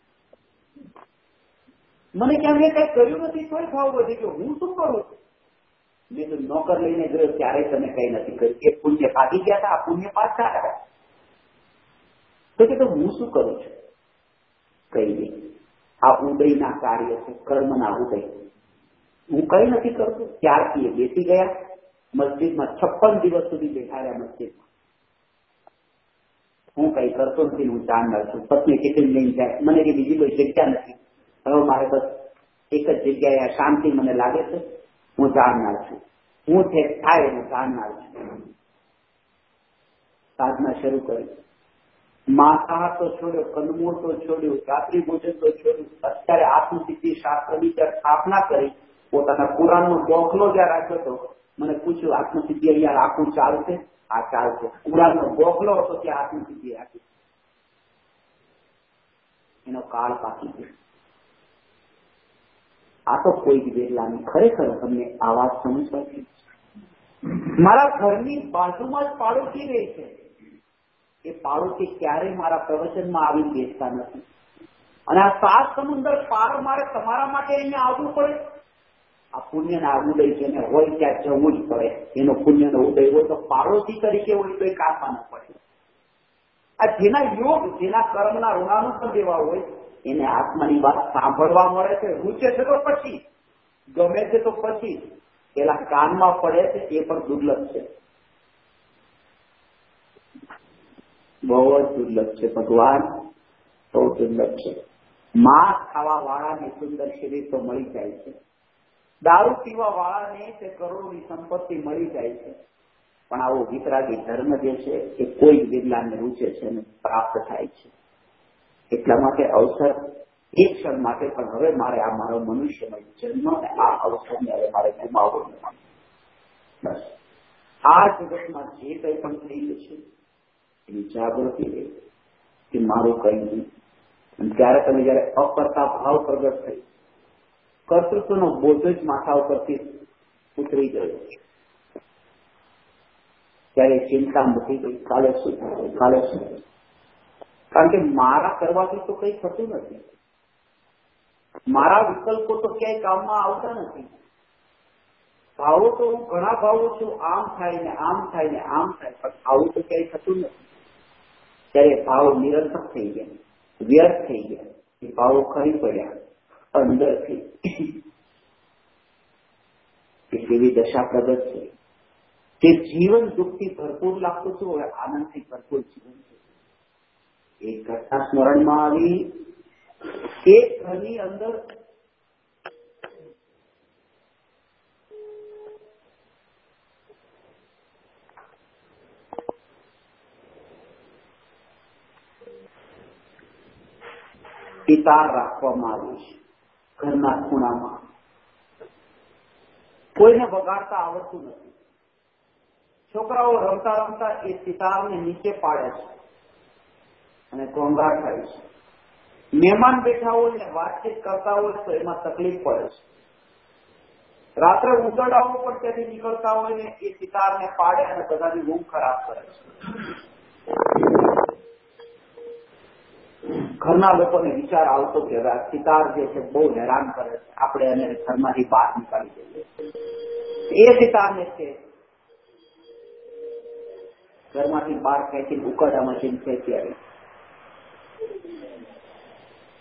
Speaker 1: મને ક્યાં મેં કઈ કર્યું નથી તોય ભાવ વધી ગયો, હું શું કરું છું? મેં તો નોકર લઈને ગયો ત્યારે તમે કઈ નથી કર્યું. એ પુણ્ય ભાગી ગયા હતા, આ પુણ્ય પાછા આવ્યા. તો કે હું શું કરું છું? કઈ નહીં, આ ઉદયના કાર્ય છે, કર્મના ઉદય. હું કઈ નથી કરતો. ત્યારથી એ બેસી ગયા મસ્જિદમાં. છપ્પન દિવસ સુધી બેઠા રહ્યા મસ્જિદમાં. હું કઈ કરતો નથી, હું જાણનાર છું. પત્ની ટિફિન લઈને જાય, મને કે બીજી કોઈ જગ્યા નથી, હવે મારે બસ એક જ જગ્યાએ શાંતિ મને લાગે છે, હું જાણનાર છું. હું છે થાય હું જાણનાર છું. સાધના શરૂ કરી. માંસાહાર તો છોડ્યો, કંદમૂળ તો છોડ્યું, રાત્રિ ભોજન તો છોડ્યું. અત્યારે આત્મસિદ્ધિ શાસ્ત્રની ત્યાં સ્થાપના કરી. પોતાના કુરાનનો દાખલો જ્યાં રાખ્યો હતો, મને પૂછ્યું આત્મસિદ્ધિ અહીંયા રાખવું ચાલશે? આ ચાલશે. કુરાનનો દાખલો હતો ત્યાં આત્મસિદ્ધિ રાખી. એનો કાળ પાકી ગયો. આ તો કોઈ જ વેરલાની. ખરેખર તમને આ વાત સમજવાથી મારા ઘરની બાજુમાં જ પાડોશી રહે છે. એ પાડોશી ક્યારેય મારા પ્રવચનમાં આવીને બેસતા નથી. અને આ સાત સમુદ્ર પાર મારે તમારા માટે અહીંયા આવવું પડે. આ પુણ્યના ઉદય છે ને હોય ત્યાં જવું જ પડે. એનો પુણ્યનો ઉદય હોય તો પાડોશી તરીકે હોય તો એ કાપવા ન પડે. આ જેના યોગ, જેના કર્મના ઋણાનું પણ દેવા હોય એને આત્માની વાત સાંભળવા મળે છે. રૂચે છે તો પછી, ગમે છે તો પછી, પેલા કાનમાં પડે છે એ પણ દુર્લભ છે, બહુ જ દુર્લભ છે. ભગવાન બહુ દુર્લભ છે. માંસ ખાવા વાળાને સુંદર શરીર તો મળી જાય છે, દારૂ પીવા વાળાને તે કરોડોની સંપત્તિ મળી જાય છે, પણ આવો વિતરાગી ધર્મ જે છે એ કોઈ બિરલાને રૂચે છે અને પ્રાપ્ત થાય છે. એટલા માટે અવસર એક ક્ષણ માટે પણ હવે મારે આ મારો મનુષ્યનો જન્મ અને આ અવસરને હવે મારે ગુમાવવો નથી. બસ આ જગતમાં જે કંઈ પણ થઈ જશે એની જાગૃતિ રહે કે મારું કઈ નહીં. અને ત્યારે તમે જયારે અકર્તા ભાવ પ્રગટ થઈ, કર્તૃત્વનો બોધ જ માથા ઉપરથી ઉતરી ગયો, ત્યારે ચિંતા મૂકી ગઈ. કાલે શું થશે, કાલે શું થશે? કારણ કે મારા કરવાથી તો કઈ થતું નથી. મારા વિકલ્પો તો ક્યાંય કામમાં આવતા નથી. ભાવો તો હું ઘણા ભાવો છું, આમ થાય ને આમ થાય ને આમ થાય, પણ આવું તો ક્યાંય થતું નથી. ત્યારે ભાવ નિરર્થક થઈ ગયા, વ્યર્થ થઈ ગયા. એ ભાવો ખરી પડ્યા અંદરથી. એવી દશા પ્રગટ છે કે જીવન દુઃખથી ભરપૂર લાગતું હતું, હવે આનંદથી ભરપૂર જીવન છે. એક ઘટના સ્મરણમાં આવી. એક ઘરની અંદર પિતાર રાખવામાં આવ્યું છે ઘરના ખૂણામાં. કોઈને વગાડતા આવડતું નથી. છોકરાઓ રમતા રમતા એ સિતારને નીચે પાડે છે અને ઘોંઘાટ થાય છે. મહેમાન બેઠા હોય ને વાતચીત કરતા હોય તો એમાં તકલીફ પડે છે. રાત્રે ઉગડાઓ પણ ત્યાંથી નીકળતા હોય ને એ સિતારને પાડે અને બધાની ઊંઘ ખરાબ કરે છે. ઘરના લોકોને વિચાર આવતો કે હવે આ સિતાર જે છે બહુ હેરાન કરે છે, આપણે એને ઘરમાંથી બહાર નીકાળી દઈએ. એ સિતારને છે ઘરમાંથી બહાર ખેંચીને ઉકરડામાં જઈને ફેંકી આવી.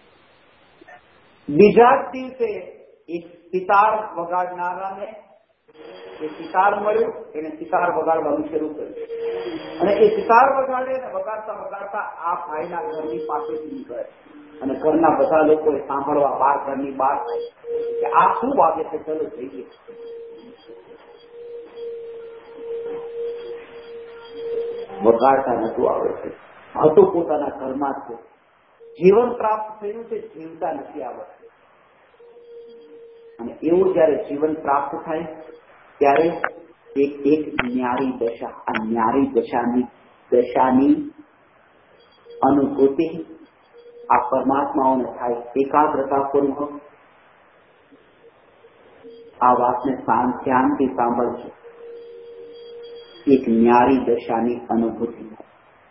Speaker 1: બીજા જ દિવસે એક સિતાર વગાડનારાને એ સિતાર મળ્યું, એને સિતાર વગાડવાનું શરૂ કર્યું અને એ સિતાર વગાડે ને વગાડતા વગાડતા આ ભાઈના ઘરની પાસેથી નીકળે અને ઘરના બધા લોકોએ સાંભળવા બહાર ઘરની બહાર થાય કે આ શું વાગે છે, ચલો જઈએ. વગાડતા નતું આવડે છે, હતું પોતાના ઘરમાં છે, જીવન પ્રાપ્ત થયું છે, જીવતા નથી આવડતું. અને એવું જયારે જીવન પ્રાપ્ત થાય ત્યારે એક એક ન્યારી દશા, આ ન્યારી દશાની દશાની અનુભૂતિ આ પરમાત્માઓને થાય. એકાગ્રતા પૂર્વક આ વાતને ધ્યાનથી સાંભળજો. એક ન્યારી દશાની અનુભૂતિ થાય.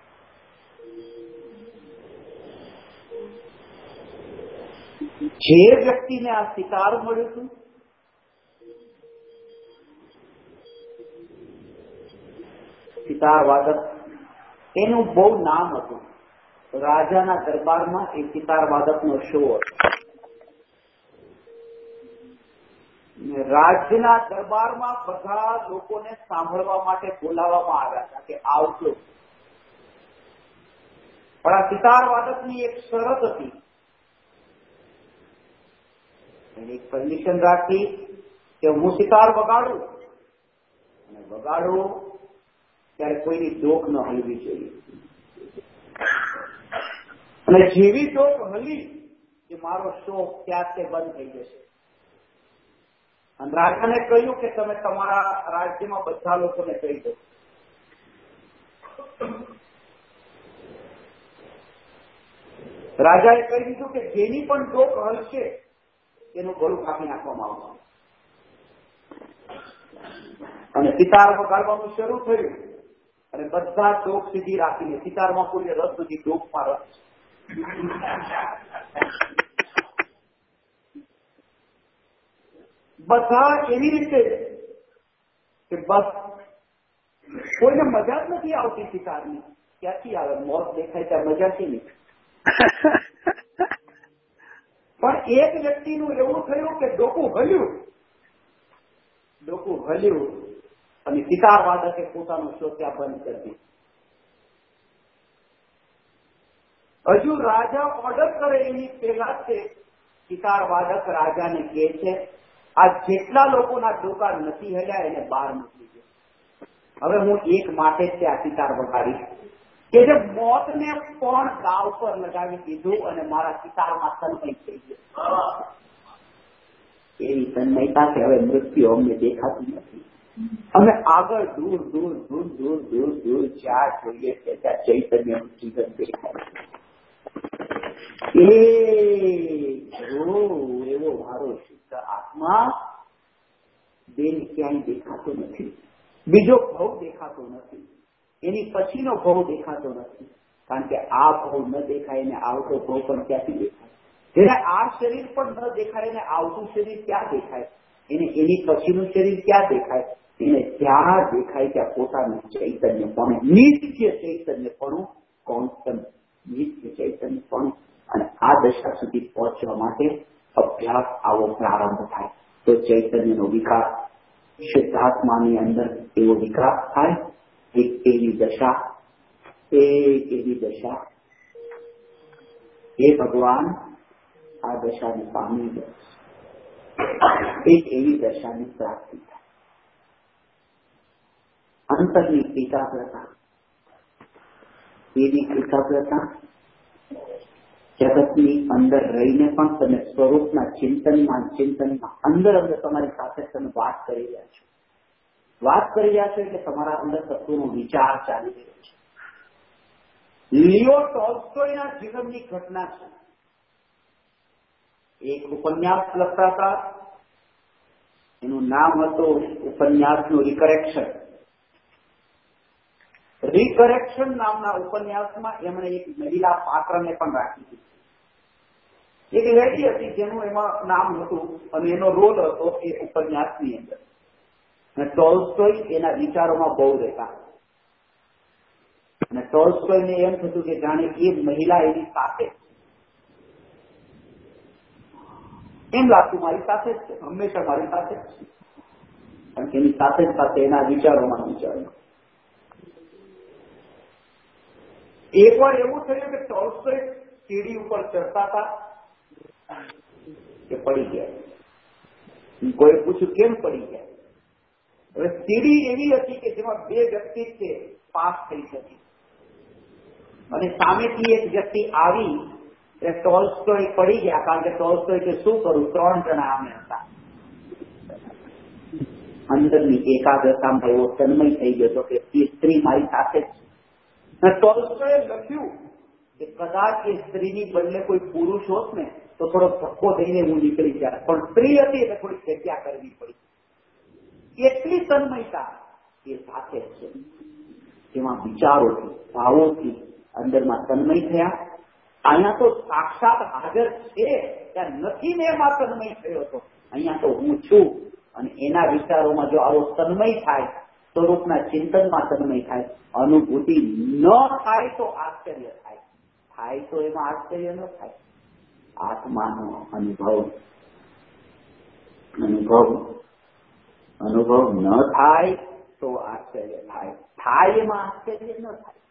Speaker 1: જે વ્યક્તિને આ સિતાર મળ્યું હતું, સિતાર વાદક, એનું બહુ નામ હતું. રાજાના દરબારમાં એ સિતાર વાદકનો શો હતો. રાજ્યના દરબારમાં બધા લોકોને સાંભળવા માટે બોલાવવામાં આવ્યા હતા કે આવજો. પણ આ સિતાર વાદકની એક શરત હતી. એને એક પરમિશન રાખી કે હું સિતાર વગાડું અને વગાડું ત્યારે કોઈની ડોક ન હલવી જોઈએ. અને જેવી ડોક હલી કે મારો શો ત્યાં તે બંધ થઈ જશે. અને રાજાને કહ્યું કે તમે તમારા રાજ્યમાં બધા લોકોને કહી દો. રાજાએ કહી દીધું કે જેની પણ ડોક હલશે એનું ગળું કાપી નાખવામાં આવશે. અને સિતાર વગાડવાનું શરૂ થયું અને બધા ડોક સીધી રાખીને, સિતારમાં કોઈ રસ નથી, ડોકમાં રસ. બધા એવી રીતે કે બસ કોઈને મજા જ નથી આવતી સિતારની. ક્યાંથી આવે? મોત દેખાય ત્યાં મજા છે નહીં. પણ એક વ્યક્તિનું એવું થયું કે ડોકું હલ્યું, ડોકું હલ્યું અને સિતાર વાદકે પોતાનો શો ત્યાં બંધ કરી દીધો. હજુ રાજા ઓર્ડર કરે એની પહેલા છે સિતાર વાદક રાજાને કહે છે, આ જેટલા લોકોના ડોકા નથી હલ્યા એને બહાર મૂકી દે. હવે હું એક માટે જ આ સિતાર વગાડીશ કે જે મોતને પણ દાવ પર લગાવી દીધું અને મારા સિતારમાં તન્મય થઈ ગયો. એવી તન્મયતા કે હવે મૃત્યુ અમને દેખાતું નથી. અમે આગળ દૂર દૂર દૂર દૂર દૂર દૂર જ્યાં જોઈએ ત્યાં ચૈતન્યનું જીવન દેખાય. એ એવો મારો શુદ્ધ આત્મા બેન ક્યાંય દેખાતો નથી. બીજો ભવ દેખાતો નથી. એની પછીનો ભવ દેખાતો નથી. કારણ કે આ ભવ ન દેખાય ને આવતો ભવ પણ ક્યાંથી દેખાય? જેને આ શરીર પણ ન દેખાય ને આવતું શરીર ક્યાં દેખાય? એને એની પછીનું શરીર ક્યાં દેખાય? એને ત્યાં દેખાય ત્યાં પોતાનું ચૈતન્ય પણ, નિત્ય ચૈતન્ય પણ, કોન્સ્ટન્ટ નિત્ય ચૈતન્ય પણ. અને આ દશા સુધી પહોંચવા માટે અભ્યાસ આવો પ્રારંભ થાય તો ચૈતન્યનો વિકાસ, શુદ્ધાત્માની અંદર એવો વિકાસ થાય. એક એવી દશા, એક એવી દશા, હે ભગવાન આ દશાને પામી ગયો. એક એવી દશાની પ્રાપ્તિ થાય. અંતરની એકાગ્રતા, એવી એકાગ્રતા જગતની અંદર રહીને પણ તમે સ્વરૂપના ચિંતનમાં ચિંતનમાં અંદર અંદર તમારી સાથે તમે વાત કરી રહ્યા છો. વાત કરી રહ્યા છો એટલે તમારા અંદર તત્વોનો વિચાર ચાલી રહ્યો છે. લિયો ટોલ્સ્ટોયના જીવનની ઘટના છે. એક ઉપન્યાસ લખતા હતા, એનું નામ હતું ઉપન્યાસનું રિકરેક્શન. રિકરેક્શન નામના ઉપન્યાસમાં એમણે એક મહિલા પાત્રને પણ રાખી દીધી. એક લેડી હતી જેનું એમાં નામ હતું અને એનો રોલ હતો એ ઉપન્યાસની અંદર. અને ટોલ્સ્ટોય એના વિચારોમાં બહુ રહેતા. અને ટોલ્સ્ટોયને એમ થતું કે જાણે એ મહિલા એની સાથે એમ લાગતું, મારી સાથે જ છે, હંમેશા મારી સાથે જ છે. અને એની સાથે સાથે એના વિચારોમાં વિચારો. એક વાર એવું થયું કે ટોલ્સ્ટોય સીડી ઉપર ચડતા હતા કે પડી ગયા. કોઈ પૂછ્યું કેમ પડી ગયા? હવે સીડી એવી હતી કે જેમાં બે વ્યક્તિ છે પાસ થઈ શકે અને સામેથી એક વ્યક્તિ આવી એટલે ટોલ્સ્ટોય પડી ગયા. કારણ કે ટોલ્સ્ટોય કે શું કરું, ત્રણ જણા અમે હતા. અંદરની એકાગ્રતામાં એવો તન્મય થઈ ગયો હતો કે એ સ્ત્રી મારી સાથે જ. ટોલ્સ્ટોયે લખ્યું કે કદાચ એ સ્ત્રીની બદલે કોઈ પુરુષ હોત ને તો થોડો ધક્કો થઈને હું નીકળી જાય, પણ સ્ત્રી હતી એટલે થોડી જગ્યા કરવી પડી. એટલી તન્મયતા એ સાથે જ છે, જેમાં વિચારોથી ભાવોથી અંદરમાં તન્મય થયા. અહીંયા તો સાક્ષાત હાજર છે, ત્યાં નથી ને એમાં તન્મય થયો હતો. અહીંયા તો હું છું અને એના વિચારોમાં જો આવો તન્મય થાય, સ્વરૂપના ચિંતનમાં તન્મય થાય, અનુભૂતિ ન થાય તો આશ્ચર્ય થાય, થાય તો એમાં આશ્ચર્ય ન થાય. આત્માનો અનુભવ અનુભવ અનુભવ ન થાય તો આશ્ચર્ય થાય, થાય એમાં આશ્ચર્ય ન થાય.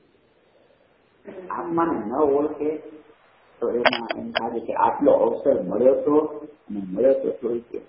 Speaker 1: આત્માને ન ઓળખે તો એમાં એમ લાગે કે આટલો અવસર મળ્યો હતો અને મળ્યો તો થોડી કે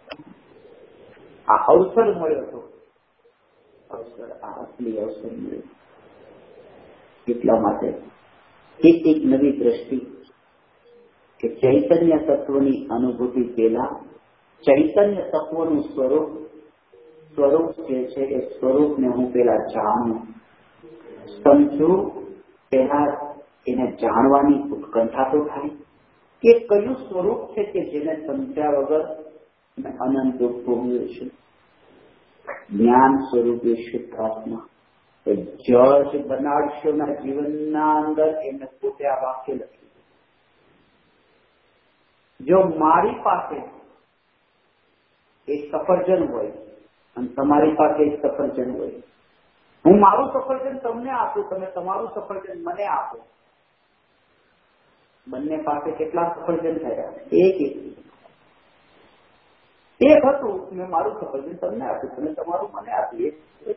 Speaker 1: આ અવસર મળ્યો હતો, અવસર આ અસલી અવસર મળ્યો. એટલા માટે એક એક નવી દ્રષ્ટિ કે ચૈતન્ય તત્વની અનુભૂતિ પહેલા ચૈતન્ય તત્વનું સ્વરૂપ સ્વરૂપ જે છે એ સ્વરૂપને હું પેલા જાણું, સમજું. પેલા એને જાણવાની ઉત્કંઠા તો થાય કે કયું સ્વરૂપ છે કે જેને સમજ્યા વગર અનંત દુઃખ ભોગવ્યું છે. જ્ઞાન સ્વરૂપે શુદ્ધ આત્મા એ જજ બનાડશોના જીવનના અંદર એને પોતે આ વાક્ય લખ્યું. જો મારી પાસે એક સફરજન હોય અને તમારી પાસે એક સફરજન હોય, હું મારું સફરજન તમને આપું, તમે તમારું સફરજન મને આપો, બંને પાસે કેટલા સફરજન થયા? એક એક એક હતું. મેં મારું સફરજન તમને આપ્યું, તમે તમારું મને આપ્યું.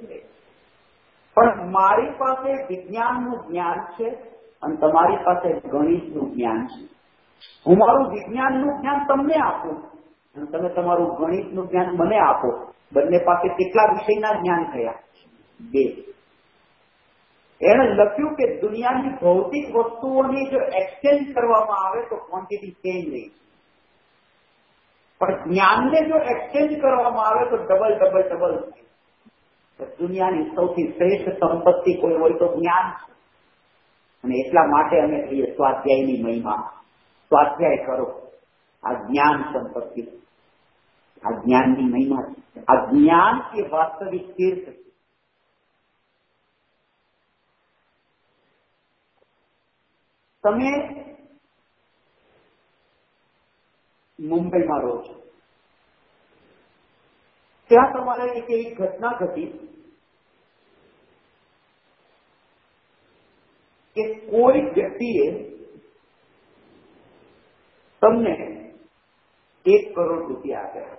Speaker 1: પણ મારી પાસે વિજ્ઞાનનું જ્ઞાન છે અને તમારી પાસે ગણિતનું જ્ઞાન છે. હું મારું વિજ્ઞાનનું જ્ઞાન તમને આપું અને તમે તમારું ગણિતનું જ્ઞાન મને આપો. બંને પાસે કેટલા વિષયના જ્ઞાન થયા? બે. એણે લખ્યું કે દુનિયાની ભૌતિક વસ્તુઓની જો એક્સચેન્જ કરવામાં આવે તો ક્વોન્ટિટી સેમ રહી, પણ જ્ઞાનને જો એક્સચેન્જ કરવામાં આવે તો ડબલ ડબલ ડબલ. દુનિયાની સૌથી શ્રેષ્ઠ સંપત્તિ કોઈ હોય તો જ્ઞાન છે. અને એટલા માટે અમે કહીએ સ્વાધ્યાયની મહિમા, સ્વાધ્યાય કરો. આ જ્ઞાન સંપત્તિ, આ જ્ઞાનની મહિમા છે. આ જ્ઞાન એ વાસ્તવિક તીર્થ છે. તમે મુંબઈમાં રહો છો, ત્યાં તમારે એક એવી ઘટના ઘટી કે કોઈ વ્યક્તિએ તમને એક કરોડ રૂપિયા આપ્યા.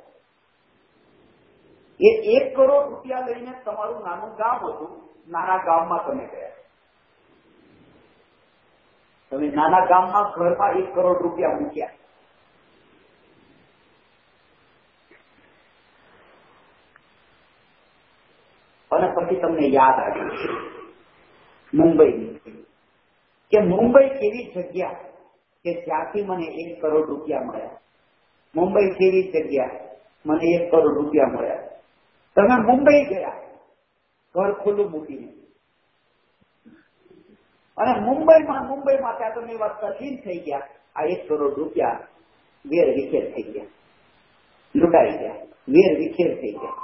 Speaker 1: એ એક કરોડ રૂપિયા લઈને તમારું નાનું ગામ હતું, નાના ગામમાં તમે ગયા. તમે નાના ગામમાં ઘરમાં એક કરોડ રૂપિયા મૂક્યા. અને પછી તમને યાદ આવ્યું મુંબઈની, કે મુંબઈ કેવી જગ્યા કે જ્યાંથી મને એક કરોડ રૂપિયા મળ્યા. મુંબઈ કેવી જગ્યા, મને એક કરોડ રૂપિયા મળ્યા. તમે મુંબઈ ગયા ઘર ખુલ્લું મૂકીને, અને મુંબઈમાં મુંબઈમાં ત્યાં તમે એવા તલ્લીન થઈ ગયા. આ એક કરોડ રૂપિયા વેર વિખેર થઈ ગયા, લૂંટાઈ ગયા, વેર વિખેર થઈ ગયા.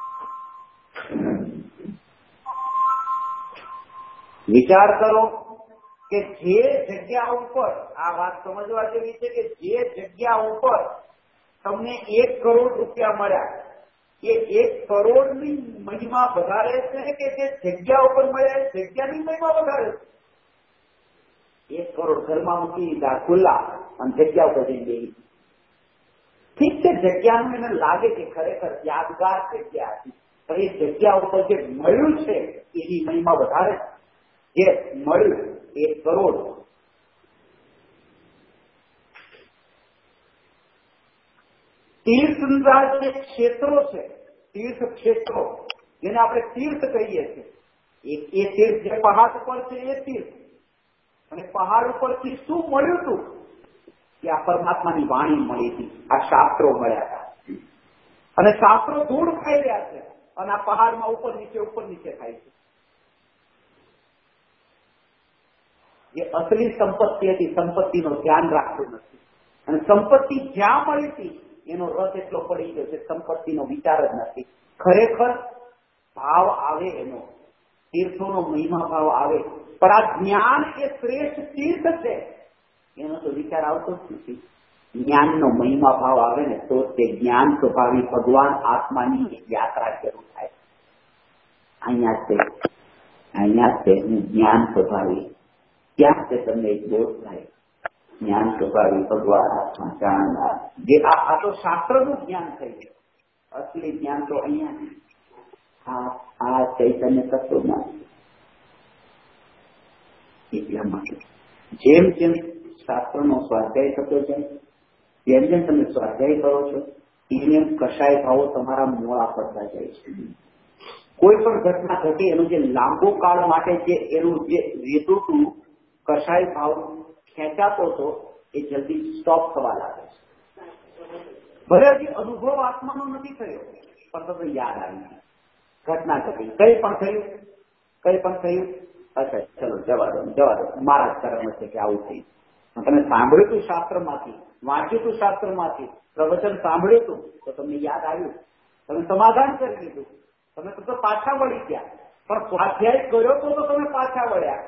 Speaker 1: વિચાર કરો કે જે જગ્યા ઉપર, આ વાત સમજવા જેવી છે કે જે જગ્યા ઉપર તમને એક કરોડ રૂપિયા મળ્યા, એ એક કરોડ ની મહિમા વધારે છે કે જે જગ્યા ઉપર મળ્યા એ જગ્યાની મહિમા વધારે છે? એક કરોડ ઘરમાં મૂકી દીધા ખુલ્લા અને જગ્યા ઉપર જઈને બેસી. ઠીક છે, જગ્યાનું એને લાગે કે ખરેખર યાદગાર જગ્યા હતી, પણ એ જગ્યા ઉપર જે મળ્યું છે એની મહિમા વધારે. જે મળ્યું એ કરોડ. તીર્થના જે ક્ષેત્રો છે, તીર્થ ક્ષેત્રો જેને આપણે તીર્થ કહીએ છીએ, એ તીર્થ જે પહાડ ઉપર છે એ તીર્થ. અને પહાડ ઉપરથી શું મળ્યું હતું કે આ પરમાત્માની વાણી મળી હતી, આ શાસ્ત્રો મળ્યા હતા. અને શાસ્ત્રો ધૂળ ખાઈ રહ્યા છે અને આ પહાડમાં ઉપર નીચે ઉપર નીચે થાય છે. જે અસલી સંપત્તિ હતી, સંપત્તિનું ધ્યાન રાખતું નથી. અને સંપત્તિ જ્યાં મળી હતી એનો રસ એટલો પડી ગયો છે, સંપત્તિનો વિચાર જ નથી. ખરેખર ભાવ આવે એનો, તીર્થોનો મહિમા ભાવ આવે, પણ આ જ્ઞાન એ શ્રેષ્ઠ તીર્થ છે એનો તો વિચાર આવતો જ નથી. જ્ઞાનનો મહિમા ભાવ આવે ને તો તે જ્ઞાન સ્વભાવી ભગવાન આત્માની યાત્રા શરૂ થાય. અહીંયા છે, અહીંયા છે જ્ઞાન સ્વભાવી. ત્યાં તે તમને એક બોધ થાય, જ્ઞાન સ્વભાવી ભગવાન આત્મા જાણનાર. જે આ તો શાસ્ત્રનું જ્ઞાન થઈ ગયું. અસલી જ્ઞાન તો અહીંયા આ ચૈતન્ય તત્વમાં. એટલા માટે જેમ જેમ શાસ્ત્રનો સ્વાધ્યાય થતો જાય, જેમ જેમ તમે સ્વાધ્યાય કરો છો એમ એમ કશાય ભાવો તમારા મોળા પડતા જાય છે. કોઈ પણ ઘટના ઘટી એનું જે લાંબો કાળ માટે જે એનું જે રીતું હતું, કશાય ભાવ ખેંચાતો હતો એ જલ્દી સ્ટોપ થવા લાગે છે. ભલે હજી અનુભવ આત્માનો નથી થયો પણ તમને યાદ આવી ઘટના ઘટી, કઈ પણ થયું, કઈ પણ થયું, અચ્છા ચલો જવા દો જવા દો મારા જ કર્મ છે કે આવું થયું. તમે સાંભળ્યું હતું શાસ્ત્રમાંથી, વાંચ્યું હતું શાસ્ત્રમાંથી, પ્રવચન સાંભળ્યું હતું તો તમને યાદ આવ્યું, તમે સમાધાન કરી લીધું, તમે તો પાછા વળી ગયા. પણ સ્વાધ્યાય કર્યો તો તો તમે પાછા વળ્યા.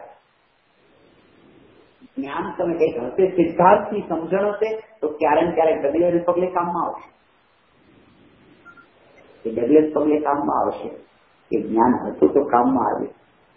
Speaker 1: જ્ઞાન તમે કઈક હશે, સિદ્ધાંતની સમજણ હશે તો ક્યારેક ને ક્યારેક ડગલે પગલે કામમાં આવશે. એ ડગલે પગલે કામમાં આવશે. એ જ્ઞાન હતું તો કામમાં આવ્યું.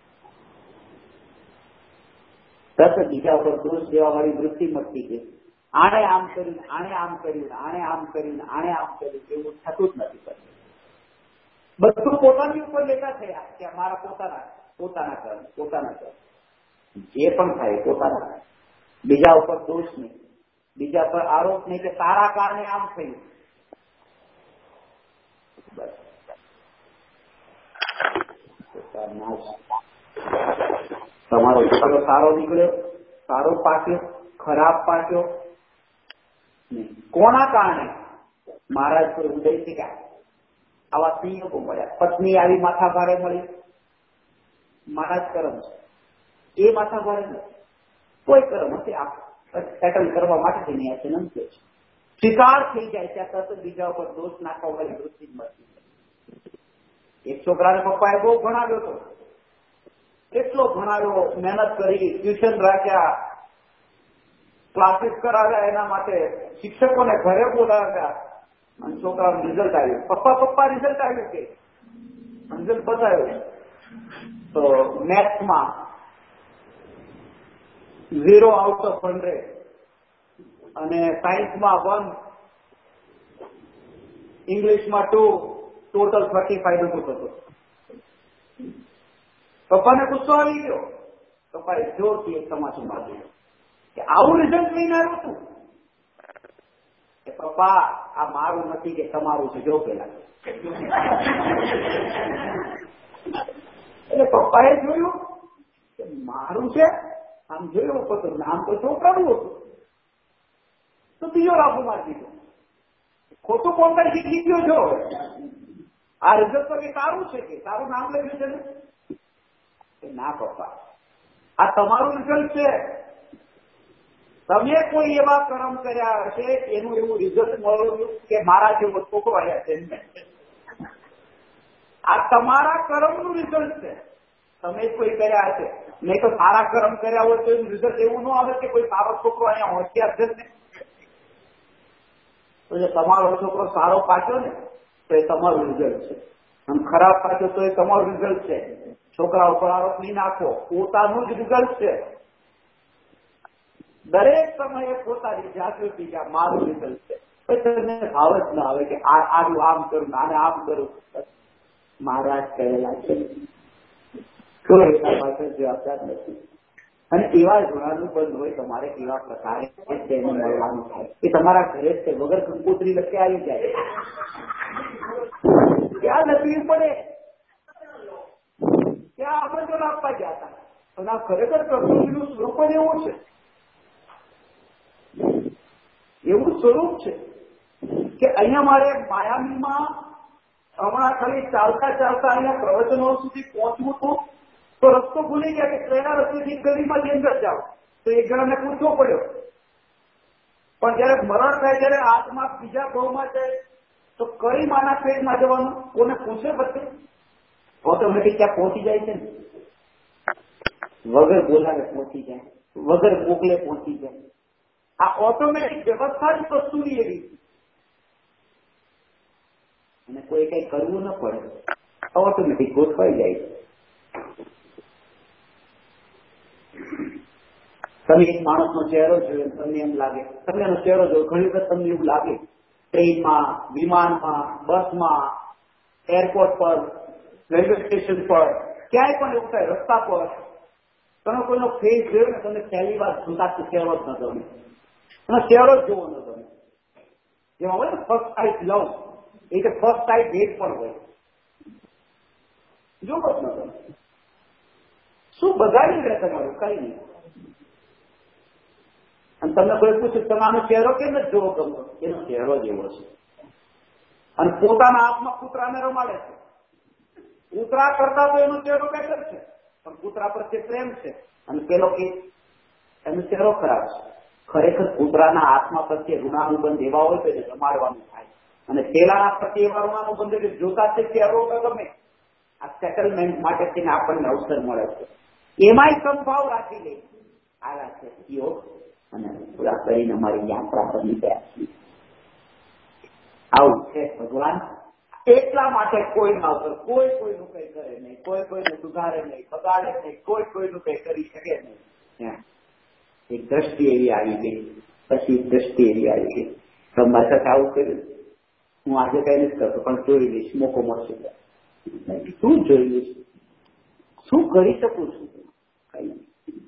Speaker 1: તરત બીજા ઉપર દોષ દેવા વાળી વૃત્તિ મળતી ગઈ. આણે આમ કર્યું, આણે આમ કર્યું, આણે આમ કર્યું, આણે આમ કર્યું, એવું થતું જ નથી. બધું પોતાની ઉપર લેતા થયા કે મારા પોતાના પોતાના કર્મ, પોતાના કર્મ જે પણ થાય પોતાના. બીજા ઉપર દોષ નહીં, બીજા પર આરોપ નહીં કે તારા કારણે આમ થયું. બસ તમારો છોકરો સારો નીકળ્યો, સારો પાક્યો, ખરાબ પાક્યો નહીં. કોના કારણે? મહારાજ પર ઉદય થી ગયા આવા સંયોગો મળ્યા. પત્ની આવી માથા ભારે મળી, મહારાજ કરમ છે. એ માથા ભારે નથી, કોઈ કરમ નથી. આ સેટલ કરવા માટે નહીં હશે નમકે છે. સ્વીકાર થઈ જાય ત્યાં તરત બીજા ઉપર દોષ નાખવા વાળી વૃત્તિ મળતી. એક છોકરાને પપ્પાએ બહુ ભણાવ્યો હતો, એટલો ભણાવ્યો, મહેનત કરી, ટ્યુશન રાખ્યા, ક્લાસીસ કરાવ્યા, એના માટે શિક્ષકોને ઘરે બોલાવ્યા અને છોકરાનું રિઝલ્ટ આવ્યું. પપ્પા પપ્પા રિઝલ્ટ આવ્યું કે રિઝલ્ટ બતાવ્યું તો મેથ્સમાં ઝીરો આઉટ ઓફ હંડ્રેડ અને સાયન્સમાં વન, ઇંગ્લિશમાં two, total thirty five rupees હતો. પપ્પાને ગુસ્સો આવી ગયો. પપ્પાએ જોરથી એક તમાચો માર્યો કે આવું રિઝલ્ટ લઈને આવ્યો છું. કે પપ્પા આ મારું નથી કે તમારું છે, જો પેલા. એટલે પપ્પાએ જોયું કે મારું છે, આમ જોયું હતું નામ તો છોકરાનું હતું તો બીજો લાભો મારી દીધો. ખોટું બોલતા શીખી ગયો છો. આ રિઝલ્ટ તો કે સારું છે, કે સારું નામ લખ્યું છે ને. ના પપ્પા આ તમારું રિઝલ્ટ છે. તમે કોઈ એવા કર્મ કર્યા હશે એનું એવું રિઝલ્ટ મળ્યું કે મારા જેવો છોકરો આવ્યા છે. આ તમારા કર્મનું રિઝલ્ટ છે. તમે કોઈ કર્યા હશે, નહીં તો સારા કર્મ કર્યા હોય તો એનું રિઝલ્ટ એવું ન આવે કે કોઈ સારો છોકરો અહીંયા હોશિયાર છે ને. તો જો તમારો છોકરો સારો પાક્યો ને તો એ તમારું રિઝલ્ટ છે, અને ખરાબ પાક્યો તો એ તમારું રિઝલ્ટ છે. છોકરા ઉપર આરોપ નહીં નાખો, પોતાનું જ રિઝલ્ટ છે. દરેક સમયે પોતાની જાગૃતિ કે મારું રિઝલ્ટ છે. તમને ભાવ જ ના આવે કે આ આનું આમ કરું આને આમ કરું. મહારાજ કહેલા છે કોઈ એના પાછળ જવાબદાર નથી. અને એવા જોડાનું બંધ હોય તમારે એવા પ્રકારે તેને મળવાનું થાય. એ તમારા ઘરે જ વગર કંકોત્રી લખી આવી જાય ત્યાં લખવી પડે, ત્યાં આમંત્રણ આપવા ગયા હતા. અને આ ખરેખર પ્રકૃતિનું સ્વરૂપ જ એવું છે, એવું સ્વરૂપ છે કે અહીંયા મારે માયામીમાં હમણાં ખાલી ચાલતા ચાલતા અહીંયા પ્રવચનો સુધી પહોંચવું હતું તો રસ્તો ભૂલી ગયા કે ટ્રેના રસ્તેથી ગલીમાં અંદર જાઓ. તો એક જણાને પૂછવો પડ્યો. પણ જયારે મરણ થાય ત્યારે આત્મા બીજા ભાવમાં જાય તો કઈ માના પેટમાં જવાનું કોને પૂછે પછી ઓટોમેટિક ત્યાં પહોંચી જાય છે ને, વગર બોલાવે પહોંચી જાય, વગર મોકલે પહોંચી જાય. આ ઓટોમેટિક વ્યવસ્થા જ વસ્તુની એવી અને કોઈ કઈ કરવું ન પડે, ઓટોમેટિક ગોઠવાઈ જાય. તમે એક માણસનો ચહેરો જોયો તમને એમ લાગે, તમે એનો ચહેરો જોયો ઘણી વખત તમને એવું લાગે ટ્રેનમાં, વિમાનમાં, બસમાં, એરપોર્ટ પર, રેલવે સ્ટેશન પર, ક્યાંય પણ એવું થાય રસ્તા પર તમે કોઈનો ફેસ જોયો ને તમને પહેલી વાર જોતા ચહેરો જ ન ગમે, એનો ચહેરો જ જોવો ન ગમે. જેમાં હોય ને ફર્સ્ટ સાઇટ લવ, એ કે ફર્સ્ટ સાઇટ ભેટ પણ હોય, જોવો જ ન ગમે. શું બગાડી રહે તમારું? કઈ નહીં. અને તમને કોઈ પૂછ્યું તમે આનો ચહેરો કેમ નથી જોવો ગમતો? એનો ચહેરો જ એવો છે. અને પોતાના હાથમાં કૂતરાને રમાડે છે. કૂતરા કરતા તો એનો ચહેરો બેટર છે, પણ કૂતરા પ્રત્યે પ્રેમ છે અને પેલો કે એનો ચહેરો ખરાબ છે. ખરેખર કૂતરાના હાથમાં પ્રત્યે ઋણાનુબંધ એવા હોય તો એને રમાડવાનું થાય. અને પેલાના પ્રત્યે એવા ઋણાનુબંધ એટલે જોતા છે ચહેરો ગમે. આ સેટલમેન્ટ માટે તેને આપણને અવસર મળે છે. એમાંય સંભાવ રાખી લે આવા છે યોગ અને પૂરા કરીને અમારી યાત્રા પર નીકળ્યા છીએ. આવું છે ભગવાન. એટલા માટે કોઈ ના ઉપર કોઈ કોઈનું કઈ કરે નહીં, કોઈ કોઈને સુધારે નહીં, બગાડે નહીં, કોઈ કોઈનું કઈ કરી શકે નહીં. એક દ્રષ્ટિ એવી આવી ગઈ, પછી દ્રષ્ટિ એવી આવી ગઈ તમારી સાથે આવું કર્યું હું આજે કઈ નથી કરતો પણ જોઈ લઈશ, મોકો મળશે. શું જોઈ લઈશ? શું કરી શકું છું? કઈ નહીં.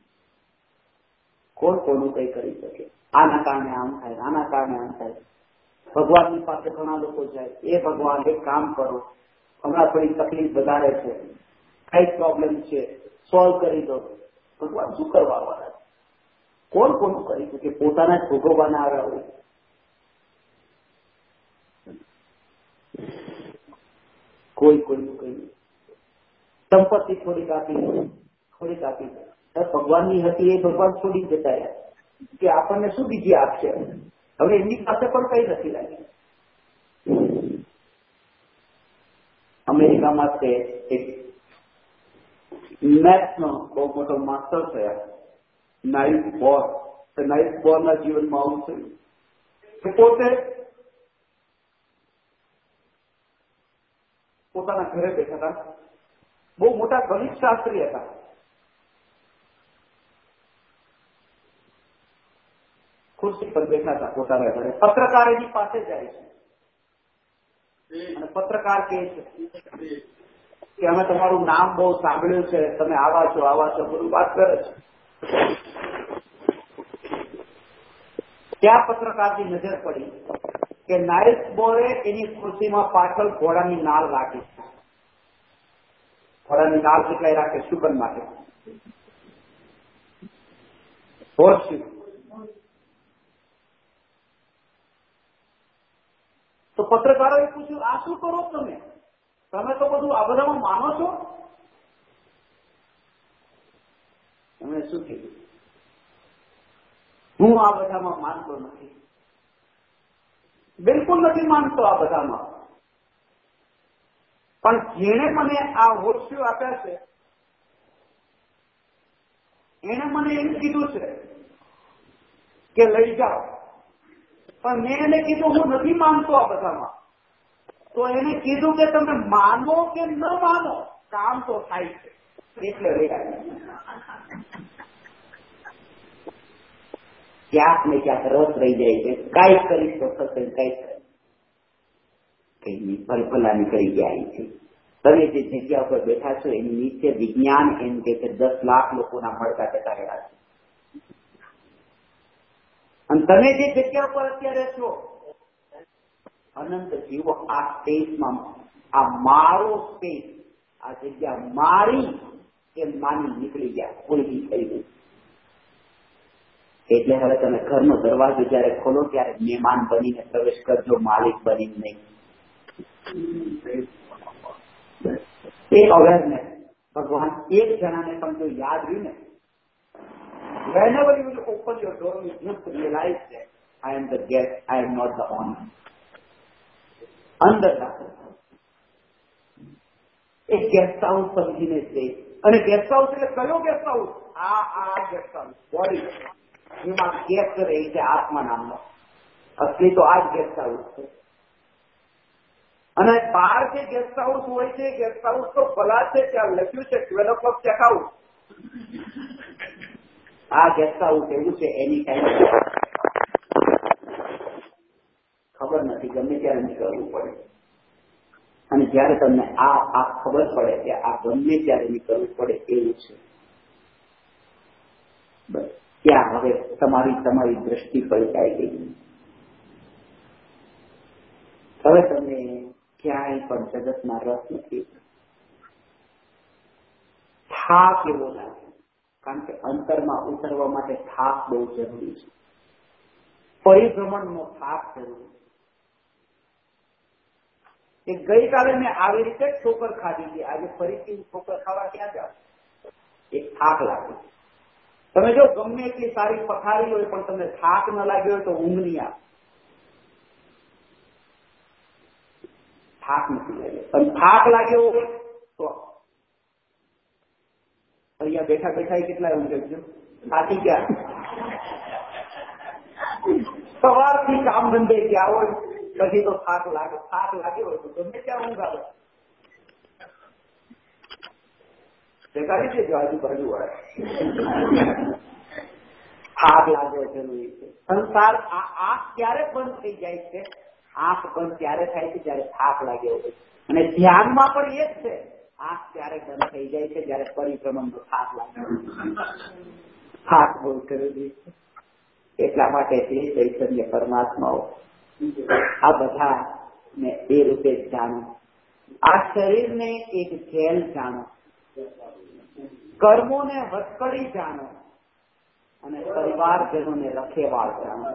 Speaker 1: કોણ કોનું કઈ કરી શકે? આના કારણે આમ થાય, આના કારણે આમ થાય. ભગવાનની પાસે ઘણા લોકો જાય, એ ભગવાન એક કામ કરો, હમણાં થોડી તકલીફ વધારે છે, કઈ પ્રોબ્લેમ છે, સોલ્વ કરી દો. ભગવાન શું કરવા વાળા? કોણ કોનું કરી શકે? પોતાના જ ભોગવવાના આવ્યા હોય. કોઈ કોઈનું કઈ સંપત્તિ થોડીક આપી, થોડીક આપી. ભગવાનની હતી એ ભગવાન છોડી જતા રહ્યા કે આપણને શું બીજી આપશે? હવે એમની પાસે પણ કઈ નથી લાગી. અમેરિકામાં તે એક મેથ્સનો બહુ મોટો માસ્ટર થયા, નાઇલ્સ બોર. નાઇલ્સ બોરના જીવનમાં આવું થયું કે પોતે પોતાના ઘરે બેઠા હતા, બહુ મોટા ગણિત શાસ્ત્રી હતા. ખુરશી પર બેઠા હતા પોતાના ઘરે. પત્રકાર એની પાસે જાય છે અને પત્રકાર કહે છે કે અમે તમારું નામ બહુ સાંભળ્યું છે, તમે આવા છો આવા છો, બધું વાત કરે છે. ત્યાં પત્રકારની નજર પડી કે નાઇલ્સ બોરે એની ખુરશીમાં પાછળ ઘોડાની નાળ રાખી. ઘોડાની નાળ કેટલાય રાખે? શુકન માટે. હોર્સ. તો પત્રકારોએ પૂછ્યું આ શું કરો તમે? તમે તો બધું આ બધામાં માનો છો? એમણે શું કીધું? હું આ બધામાં માનતો નથી, બિલકુલ નથી માનતો આ બધામાં. પણ જેણે મને આ હોર્સ્યુ આપ્યા છે એને મને એમ કીધું છે કે લઈ જાઓ, પણ મેં એને કીધું હું નથી માનતો આ બધામાં. તો એને કીધું કે તમે માનો કે ન માનો, કામ તો થાય છે, એટલે લઈ આવ્યા. ક્યાંક ને ક્યાંક રસ રહી જાય છે. કાંઈક કરીશ તો થશે, કાંઈક કઈ નહીં, ભલભલા નીકળી ગયા છે. તમે જે જગ્યા ઉપર બેઠા છો એની નીચે વિજ્ઞાન એમ કે છે દસ લાખ લોકોના મળતા ટકા રહ્યા છે. અને તમે જે જગ્યા ઉપર અત્યારે છો અનંત જીવો આ સ્પેસમાં, આ મારો સ્પેસ, આ જગ્યા મારી એમ માની નીકળી ગયા, કોઈ બી થઈ ગઈ. એટલે હવે તમે ઘરનો દરવાજો જયારે ખોલો ત્યારે મહેમાન બનીને પ્રવેશ કરજો, માલિક બનીને નહીં. એક અવેરનેસ ભગવાન એક જણાને પણ જો યાદ રહ્યું ને, whenever you will open your door, you just realize that I am the guest, I am not the owner. અંદર એક ગેસ્ટ હાઉસ સમજીને છે. અને ગેસ્ટ હાઉસ એટલે કયો ગેસ્ટ હાઉસ? આ આ ગેસ્ટ હાઉસ બોડી એમાં ગેસ્ટ રહી છે આત્મા નામનો. અસલી તો આ જ ગેસ્ટ હાઉસ છે. અને બહાર જે ગેસ્ટ હાઉસ હોય છે, ગેસ્ટ હાઉસ તો ભલા છે, ત્યાં લખ્યું છે ટ્વેલ્વ ઓફ ચેકઆઉટ. આ ગેસ્ટ હાઉસ એવું છે એની ટાઈમ ખબર નથી, ગમે ત્યારે નીકળવું પડે. અને જયારે તમને આ આ ખબર પડે કે આ ગમે ત્યારે નીકળવું પડે એવું છે, બસ ત્યાં હવે તમારી તમારી દ્રષ્ટિ પલટાઈ ગઈ. હવે તમને ક્યાંય પણ જગતમાં રસ નથી. થાક એવો લાગે, કારણ કે અંતરમાં ઉતરવા માટે થાક બહુ જરૂરી છે. પરિભ્રમણનો થાક જરૂરી છે. ગઈકાલે મેં આવી રીતે ઠોકર ખાધી હતી, આજે ફરીથી ઠોકર ખાવા ક્યાં જાવ? એક થાક લાગે. તમે જો ગમે એટલી સારી પથારી હોય પણ તમને થાક ન લાગ્યો હોય તો ઊંઘ નહીં આવે. થાક નથી લાગ્યો. પણ થાક લાગ્યો હોય તો અહીંયા બેઠા બેઠા કેટલા ઊંઘે છે, થાકી ગયા. સવારથી કામ ધંધે ગયા હોય પછી તો થાક લાગે. થાક લાગ્યો હોય તો ગમે ત્યાં ઊંઘ આવે. દેખાડી દેજો આજુબાજુ વાળા. થાક લાગવો જરૂરી છે. સંસાર આંખ ક્યારે બંધ થઈ જાય છે? આંખ બંધ ત્યારે થાય છે જયારે થાક લાગ્યો હોય. અને ધ્યાનમાં પણ એ જ છે, આંખ ત્યારે બંધ થઈ જાય છે જયારે પરિભ્રમણનો થાક લાગ્યો. થાક બહુ જરૂરી છે. એટલા માટે તે ચૈતન્ય પરમાત્માઓ આ બધા ને એ રૂપે જ જાણો. આ શરીરને એક જેલ જાણો, કર્મોને હથકડી જાણો અને પરિવારજનોને રખેવાળ જાણો.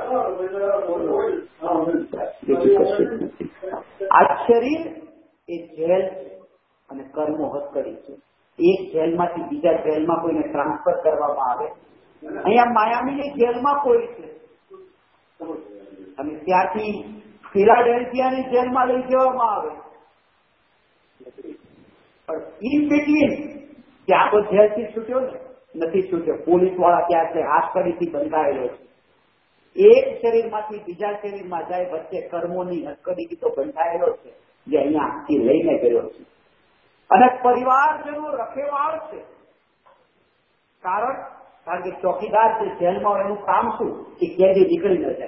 Speaker 1: આ શરીર એ જેલ અને કર્મો હથકડી છે. એક જેલમાંથી બીજા જેલમાં કોઈને ટ્રાન્સફર કરવામાં આવે. અહીંયા માયામીની જેલમાં કોઈ છે અને ત્યાંથી ફિલાડેલ્ફિયાની જેલમાં લઈ જવામાં આવે. પણ ઇન બિટવીન ત્યાં તો જેલથી છૂટ્યો ને નથી છૂટ્યો. પોલીસ વાળા ત્યાં છે, હાથકડીથી બંધાયેલો છે. એક શરીરમાંથી બીજા શરીરમાં જાય, વચ્ચે કર્મોની હથકડીથી તો બંધાયેલો છે જે અહીંયાથી લઈને ગયો છે. અને પરિવારજનો રખેવાળ છે. કારણ કારણ કે ચોકીદાર છે જેલમાં, એનું કામ શું કે કેદી નીકળી ન જાય.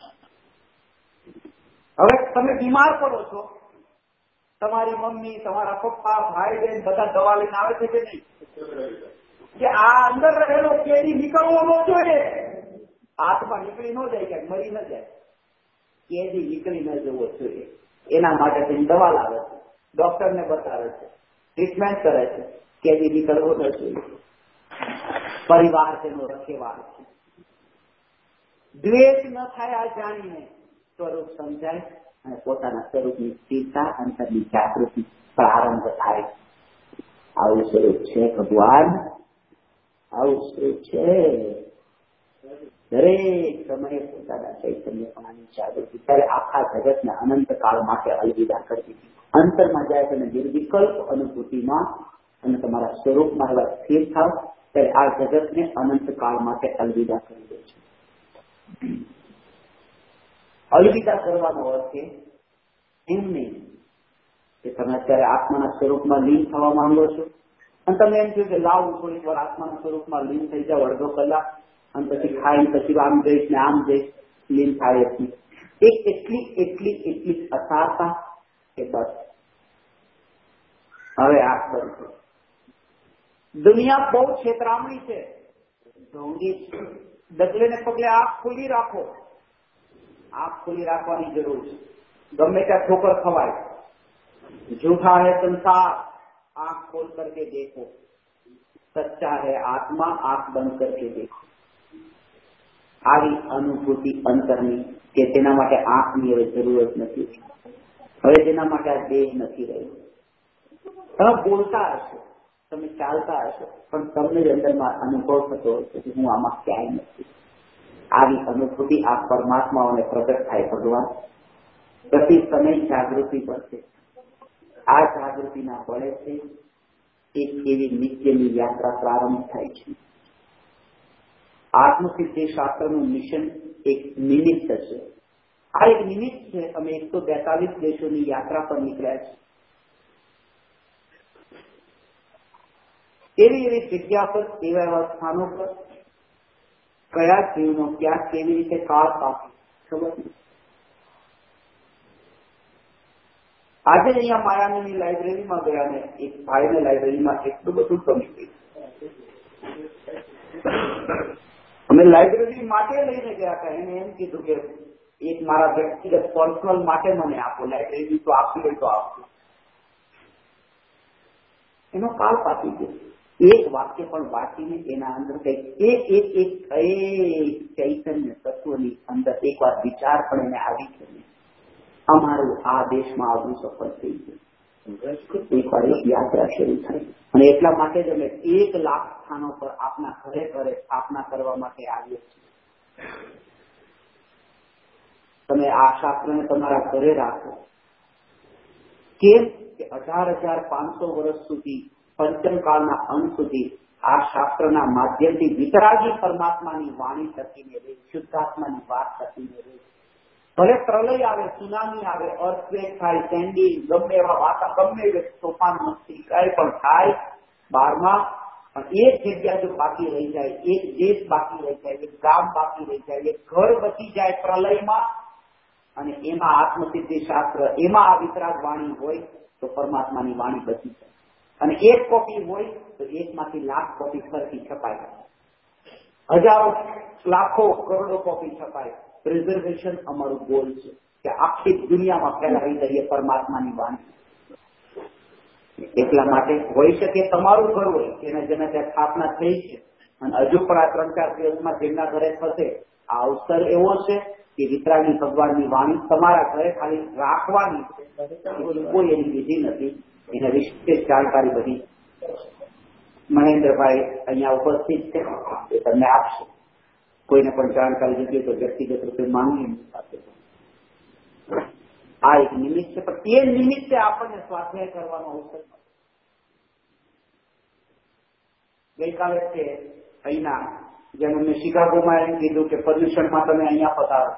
Speaker 1: હવે તમે બીમાર પડો છો, તમારી મમ્મી, તમારા પપ્પા, ભાઈ બહેન બધા દવા લઈને આવે છે કે નહીં? કે આ અંદર રહેલો કેદી નીકળવો ન જોઈએ. હાથમાં નીકળી ન જાય, ક્યાંક મરી ન જાય, કેદી નીકળી ન જવો જોઈએ. એના માટે તેની દવા લાવે છે, ડોક્ટરને બતાવે છે, ટ્રીટમેન્ટ કરે છે. કેદી નીકળવો ન જોઈએ. પરિવાર તેનો રખેવાળ છે. દ્વેષ ન થાય આ જાણીને સ્વરૂપ સમજાય અને પોતાના સ્વરૂપની સ્થિરતા, અંતરની જાગૃતિ પ્રારંભ થાય. આવું સ્વરૂપ છે ભગવાન, આવું સ્વરૂપ છે. દરેક સમયે પોતાના ચૈતન્યપણાની જાગૃતિ. ત્યારે આખા જગતને અનંત કાળ માટે અલવિદા કરી દીધી. અંતરમાં જાય તમે નિર્વિકલ્પ અનુભૂતિમાં અને તમારા સ્વરૂપમાં એવા સ્થિર થાવ ત્યારે આ જગતને અનંત કાળ માટે અલવિદા કરી દે છે. અલવિદા કરવાનો અર્થ એમ નહીં કે તમે અત્યારે આત્માના સ્વરૂપમાં લીન થવા માંગો છો અને તમે એમ કહ્યું કે લાવું થોડીક વાર આત્માના સ્વરૂપમાં લીન થઈ જાઓ, અડધો કલાક અને પછી ખાઈને પછી આમ જઈશ ને આમ જઈશ લીન થાય જ નહીં. એક એટલી એટલી એટલી અસારતા કે બસ હવે આંખ બંધ કરો. દુનિયા બહુ છેતરામણી છે, ઢોંગી છે. ડગલે ને પગલે આંખ ખુલ્લી રાખો, આંખ ખુલ્લી રાખવાની જરૂર છે. ગમે ત્યાં ઠોકર ખવાય, झूठा है संसार आंख खोल करके देखो, सच्चा है आत्मा आंख बंद करके देखो. આવી અનુભૂતિ અંતરની કે તેના માટે આંખની હવે જરૂરત નથી. હવે તેના માટે આ દેહ નથી રહ્યો. તમે બોલતા હશો, તમે ચાલતા હશો, પણ તમને જ અંદરમાં અનુભવ થતો હશે કે હું આમાં ક્યાંય નથી. આવી અનુભૂતિ આ પરમાત્માઓને પ્રગટ થાય ભગવાન. પછી સમય જાગૃતિ પડશે. આ જાગૃતિના બળે છે એક એવી નિત્યની યાત્રા પ્રારંભ થાય છે. આત્મસિદ્ધિ શાસ્ત્રનું મિશન એક નિમિત્ત છે. આ એક નિમિત્ત છે. અમે એકસો બેતાલીસ દેશોની યાત્રા પર નીકળ્યા છે. એવી એવી જગ્યા પર, એવા એવા સ્થાનો પર કયા જીવનો ક્યાં કેવી રીતે કાળ પામે ખબર નથી. આજે અહીંયા માયામીની લાઇબ્રેરીમાં ગયા ને એક ભાઈને લાઇબ્રેરીમાં એટલું બધું ગમી ગયું. અમે લાઇબ્રેરી માટે લઈને ગયા હતા. એને એમ કીધું કે એક મારા વ્યક્તિગત પર્સનલ માટે મને આપો, લાઇબ્રેરી તો આપી હોય તો આપો. એનો કાળ પાકી ગયો. એક વાક્ય પણ વાંચીને એના અંદર કઈક એક એક એક ચૈતન્ય તત્વની અંદર એક વાર વિચાર પણ એને આવી ગયો. અમારું આ દેશમાં આવવું સફળ થઈ ગયું. એક વાર એક યાત્રા શરૂ થઈ અને એટલા માટે જ અમે એક લાખ સ્થાનો પર આપના ઘરે ઘરે સ્થાપના કરવા માટે આવીએ છીએ. તમે આ શાસ્ત્રને તમારા ઘરે રાખો. કેમ કે અઢાર હજાર પાંચસો વર્ષ સુધી પંચમ કાળના અંત સુધી આ શાસ્ત્રના માધ્યમથી વિતરાગી પરમાત્માની વાણી ટકીને રહે, શુદ્ધાત્માની વાત ટકીને રહે. ભલે પ્રલય આવે, સુનામી આવે, અર્થક્વેક થાય, સેન્ડી, ગમે એવા વાતા, ગમે એવી તોફાન મસ્તી કઈ પણ થાય બારમાં, પણ એક જગ્યા જો બાકી રહી જાય, એક દેશ બાકી રહી જાય, એક ગામ બાકી રહી જાય, એક ઘર બચી જાય પ્રલયમાં, અને એમાં આત્મસિદ્ધિ શાસ્ત્ર, એમાં આ વિતરાગ વાણી હોય તો પરમાત્માની વાણી બચી જાય. અને એક કોપી હોય તો એકમાંથી લાખ કોપી ફરતી છપાય, હજારો લાખો કરોડો કોપી છપાય. પ્રિઝર્વેશન અમારું ગોલ છે કે આખી દુનિયામાં ફેલાવી દઈએ પરમાત્માની વાણી. એટલા માટે હોઈ શકે તમારું ઘર હોય જેના જેના ત્યાં સ્થાપના થઈ છે અને હજુ પણ આ ત્રણ ચાર દિવસમાં જેમના ઘરે થશે આ અવસર એવો છે કે વિતરાગી ભગવાનની વાણી તમારા ઘરે ખાલી રાખવાની છે. કોઈ એની વિધિ નથી. એના વિશેષ જાણકારી બધી મહેન્દ્રભાઈ અહીંયા ઉપસ્થિત છે, એ તમને આપશે. કોઈને પણ જાણકારી જોઈએ તો વ્યક્તિગત રૂપે માંગી સાથે. આ એક નિમિત્ત છે, પણ એ નિમિત્તે આપણને સ્વાધ્યાય કરવાનો અવસર મળે. ગઈકાલે છે અહીંના જેમ મેં શિકાગોમાં એમ કીધું કે પર્યુષણમાં તમે અહીંયા પધારો.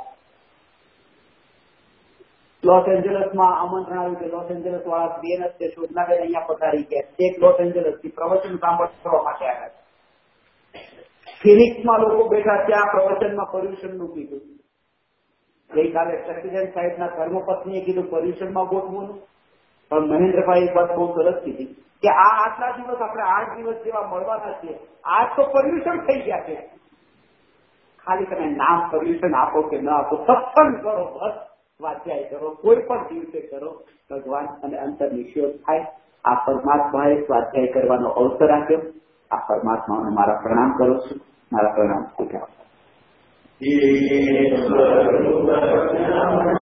Speaker 1: લોસ એન્જલસમાં આમંત્રણ આવ્યું કે લોસ એન્જલસ વાળા બેન જ શોધનાબેન અહીંયા પધારી ગયા. એક લોસ એન્જલસ થી પ્રવચન સાંભળવા માટે આવ્યા. ફિનિક્સમાં લોકો બેઠા, ત્યાં પ્રવચનમાં પર્યુષણનું કીધું. ગઈકાલે સચિદાનંદ સાહેબના ધર્મપત્નીએ કીધું પર્યુષણમાં ગોઠવું, પણ મહેન્દ્રભાઈ એક વાત બહુ સરસ કીધી કે આ આટલા દિવસ આપણે આઠ દિવસ જેવા મળવાના છીએ, આજ તો પર્યુષણ થઈ ગયા છે. ખાલી તમે નામ પર્યુષણ આપો કે ન આપો, સત્સંગ કરો, બસ સ્વાધ્યાય કરો, કોઈ પણ દિવસે કરો, ભગવાન અને અંતર નિશ્ચય થાય. આ પરમાત્માએ સ્વાધ્યાય કરવાનો અવસર આપ્યો. આ પરમાત્માને મારા પ્રણામ કરું છું. મારા પ્રણામ સ્વીકારો.